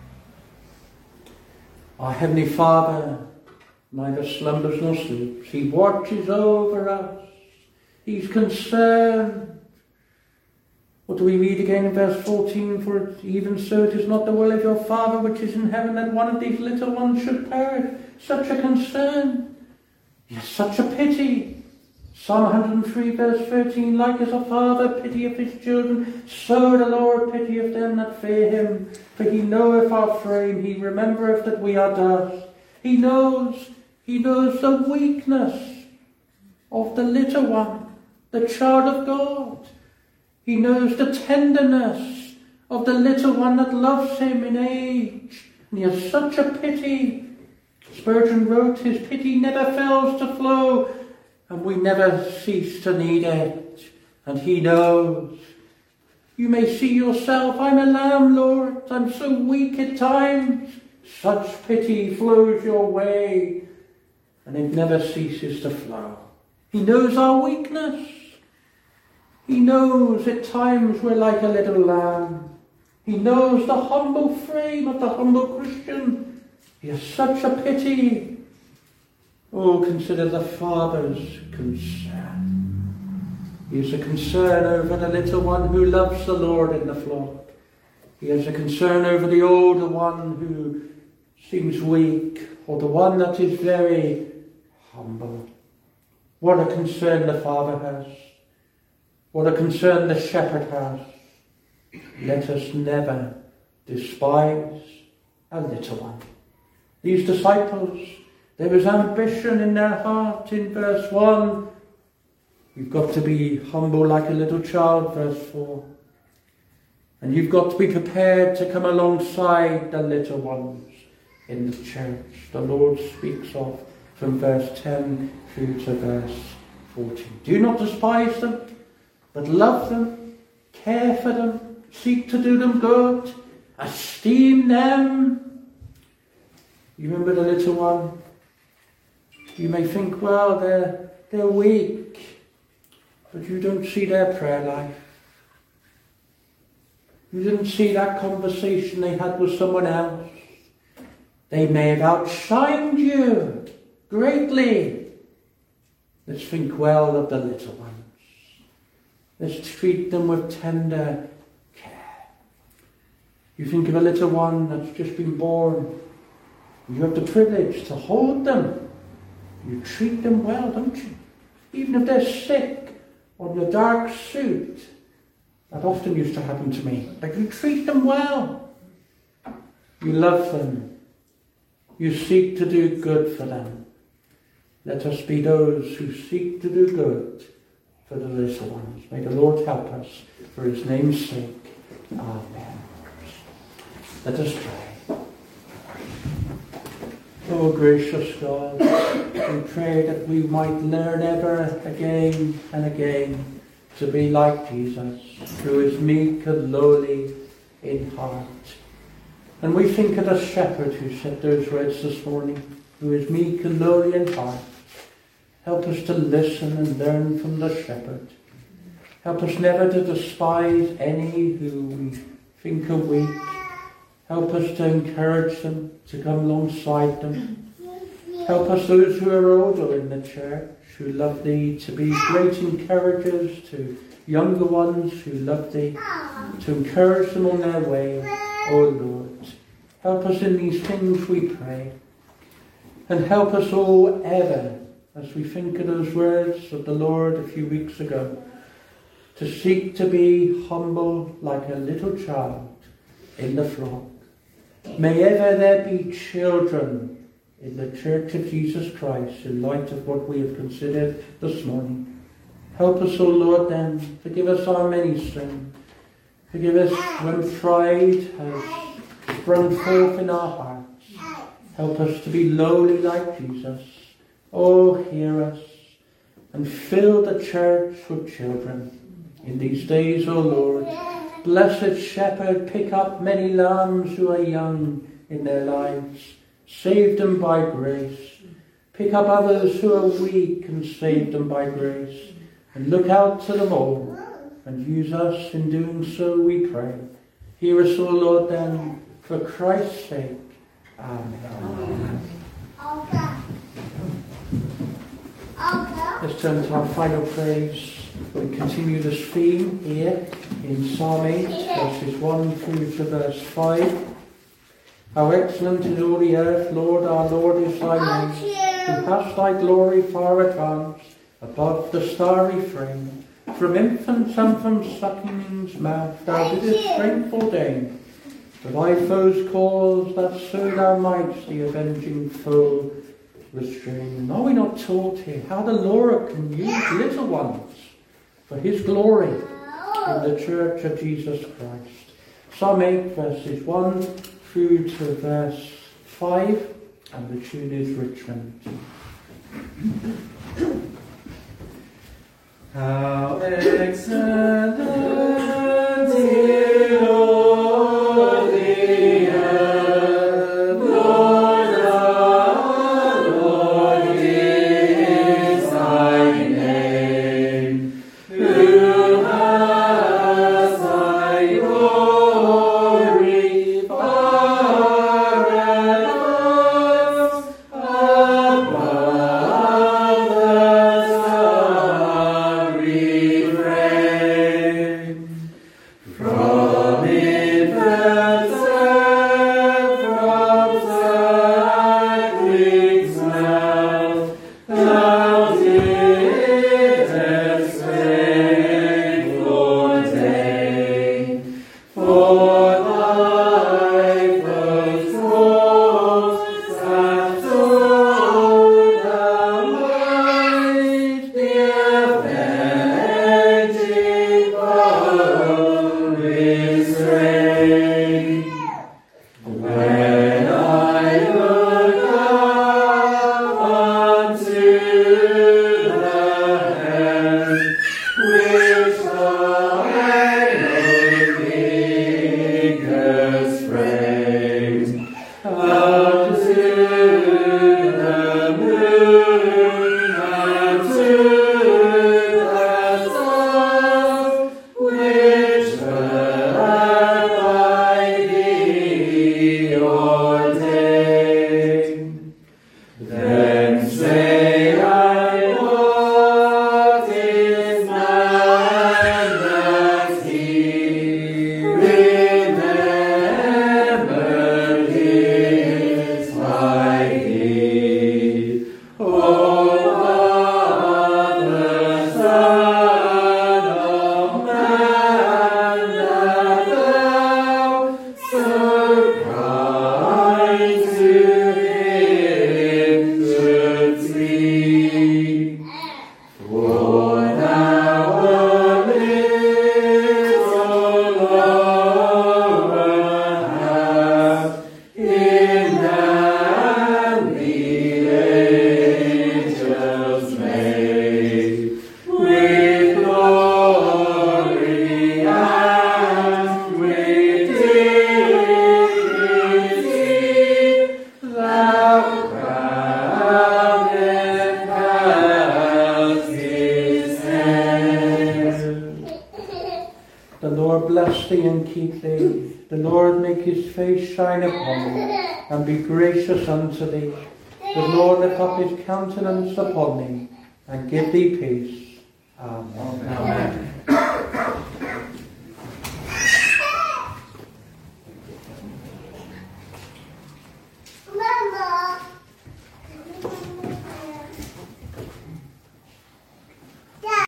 Speaker 3: Our Heavenly Father neither slumbers nor sleeps. He watches over us. He's concerned. What do we read again in verse 14? For even so it is not the will of your Father which is in heaven that one of these little ones should perish. Such a concern. Yes, such a pity. Psalm 103 verse 13, like as a father pitieth his children, so the Lord pitieth them that fear him. For he knoweth our frame, he remembereth that we are dust. He knows the weakness of the little one, the child of God. He knows the tenderness of the little one that loves him in age. And he has such a pity. Spurgeon wrote, his pity never fails to flow, and we never cease to need it. And he knows. You may see yourself, I'm a lamb, Lord. I'm so weak at times. Such pity flows your way, and it never ceases to flow. He knows our weakness. He knows at times we're like a little lamb. He knows the humble frame of the humble Christian. He has such a pity. Oh, consider the Father's concern. He has a concern over the little one who loves the Lord in the flock. He has a concern over the older one who seems weak, or the one that is very humble. What a concern the Father has. What a concern the shepherd has. Let us never despise a little one. These disciples, there was ambition in their heart in verse 1. You've got to be humble like a little child, verse 4. And you've got to be prepared to come alongside the little ones in the church. The Lord speaks of from verse 10 through to verse 14. Do not despise them, but love them, care for them, seek to do them good, esteem them. You remember the little one? You may think, well, they're weak, but you don't see their prayer life. You didn't see that conversation they had with someone else. They may have outshined you greatly. Let's think well of the little ones. Let's treat them with tender care. You think of a little one that's just been born. You have the privilege to hold them. You treat them well, don't you? Even if they're sick or in a dark suit. That often used to happen to me. But you treat them well. You love them. You seek to do good for them. Let us be those who seek to do good for the little ones. May the Lord help us for his name's sake. Amen. Let us pray. Oh, gracious God, we pray that we might learn ever again and again to be like Jesus, who is meek and lowly in heart. And we think of the shepherd who said those words this morning, who is meek and lowly in heart. Help us to listen and learn from the shepherd. Help us never to despise any who we think are weak. Help us to encourage them, to come alongside them. Help us, those who are older in the church, who love thee, to be great encouragers to younger ones who love thee, to encourage them on their way, O Lord. Help us in these things, we pray. And help us all ever, as we think of those words of the Lord a few weeks ago, to seek to be humble like a little child in the flock. May ever there be children in the Church of Jesus Christ in light of what we have considered this morning. Help us, O Lord, then. Forgive us our many sin. Forgive us when pride has sprung forth in our hearts. Help us to be lowly like Jesus. Oh, hear us and fill the church with children. In these days, O Lord, blessed Shepherd, pick up many lambs who are young in their lives. Save them by grace. Pick up others who are weak and save them by grace. And look out to them all and use us in doing so, we pray. Hear us, O Lord, then, for Christ's sake. Amen. Let's turn to our final praise. We continue this theme here in Psalm 8, verses 1 through to verse 5. How excellent in all the earth, Lord, our Lord, is thy name, who hast thy glory far advanced above the starry frame. From infants and from sucklings' mouth thou didst strength ordain. For thy foes' cause, that so thou mightst the avenging foe restrain. And are we not taught here how the Lord can use little ones for his glory in the Church of Jesus Christ? Psalm 8, verses 1 through to verse 5, and the tune is Richmond.
Speaker 2: How excellent in all the earth, Lord, our Lord, is thy name, who has thy glory far advanced above the starry frame. From infants and from sucklings' mouth, thou didst strength ordain. For thy foes' cause, that so thou mightst the avenging foe restrain. When I look up unto the heavens, which thy fingers framed, unto the moon and to the stars, which were by thee ordained. Then say I, what is man that he remembered his like thee? O Father, Son of Man, that thou so kind to him shouldst be. For thou wert little lower half in than the angels made, with glory and with dignity thou crownest past his head.
Speaker 3: The Lord bless thee and keep thee. The Lord make his face shine upon thee and be gracious unto thee. The Lord lift up his countenance upon thee, and give thee peace. Amen.
Speaker 2: Amen.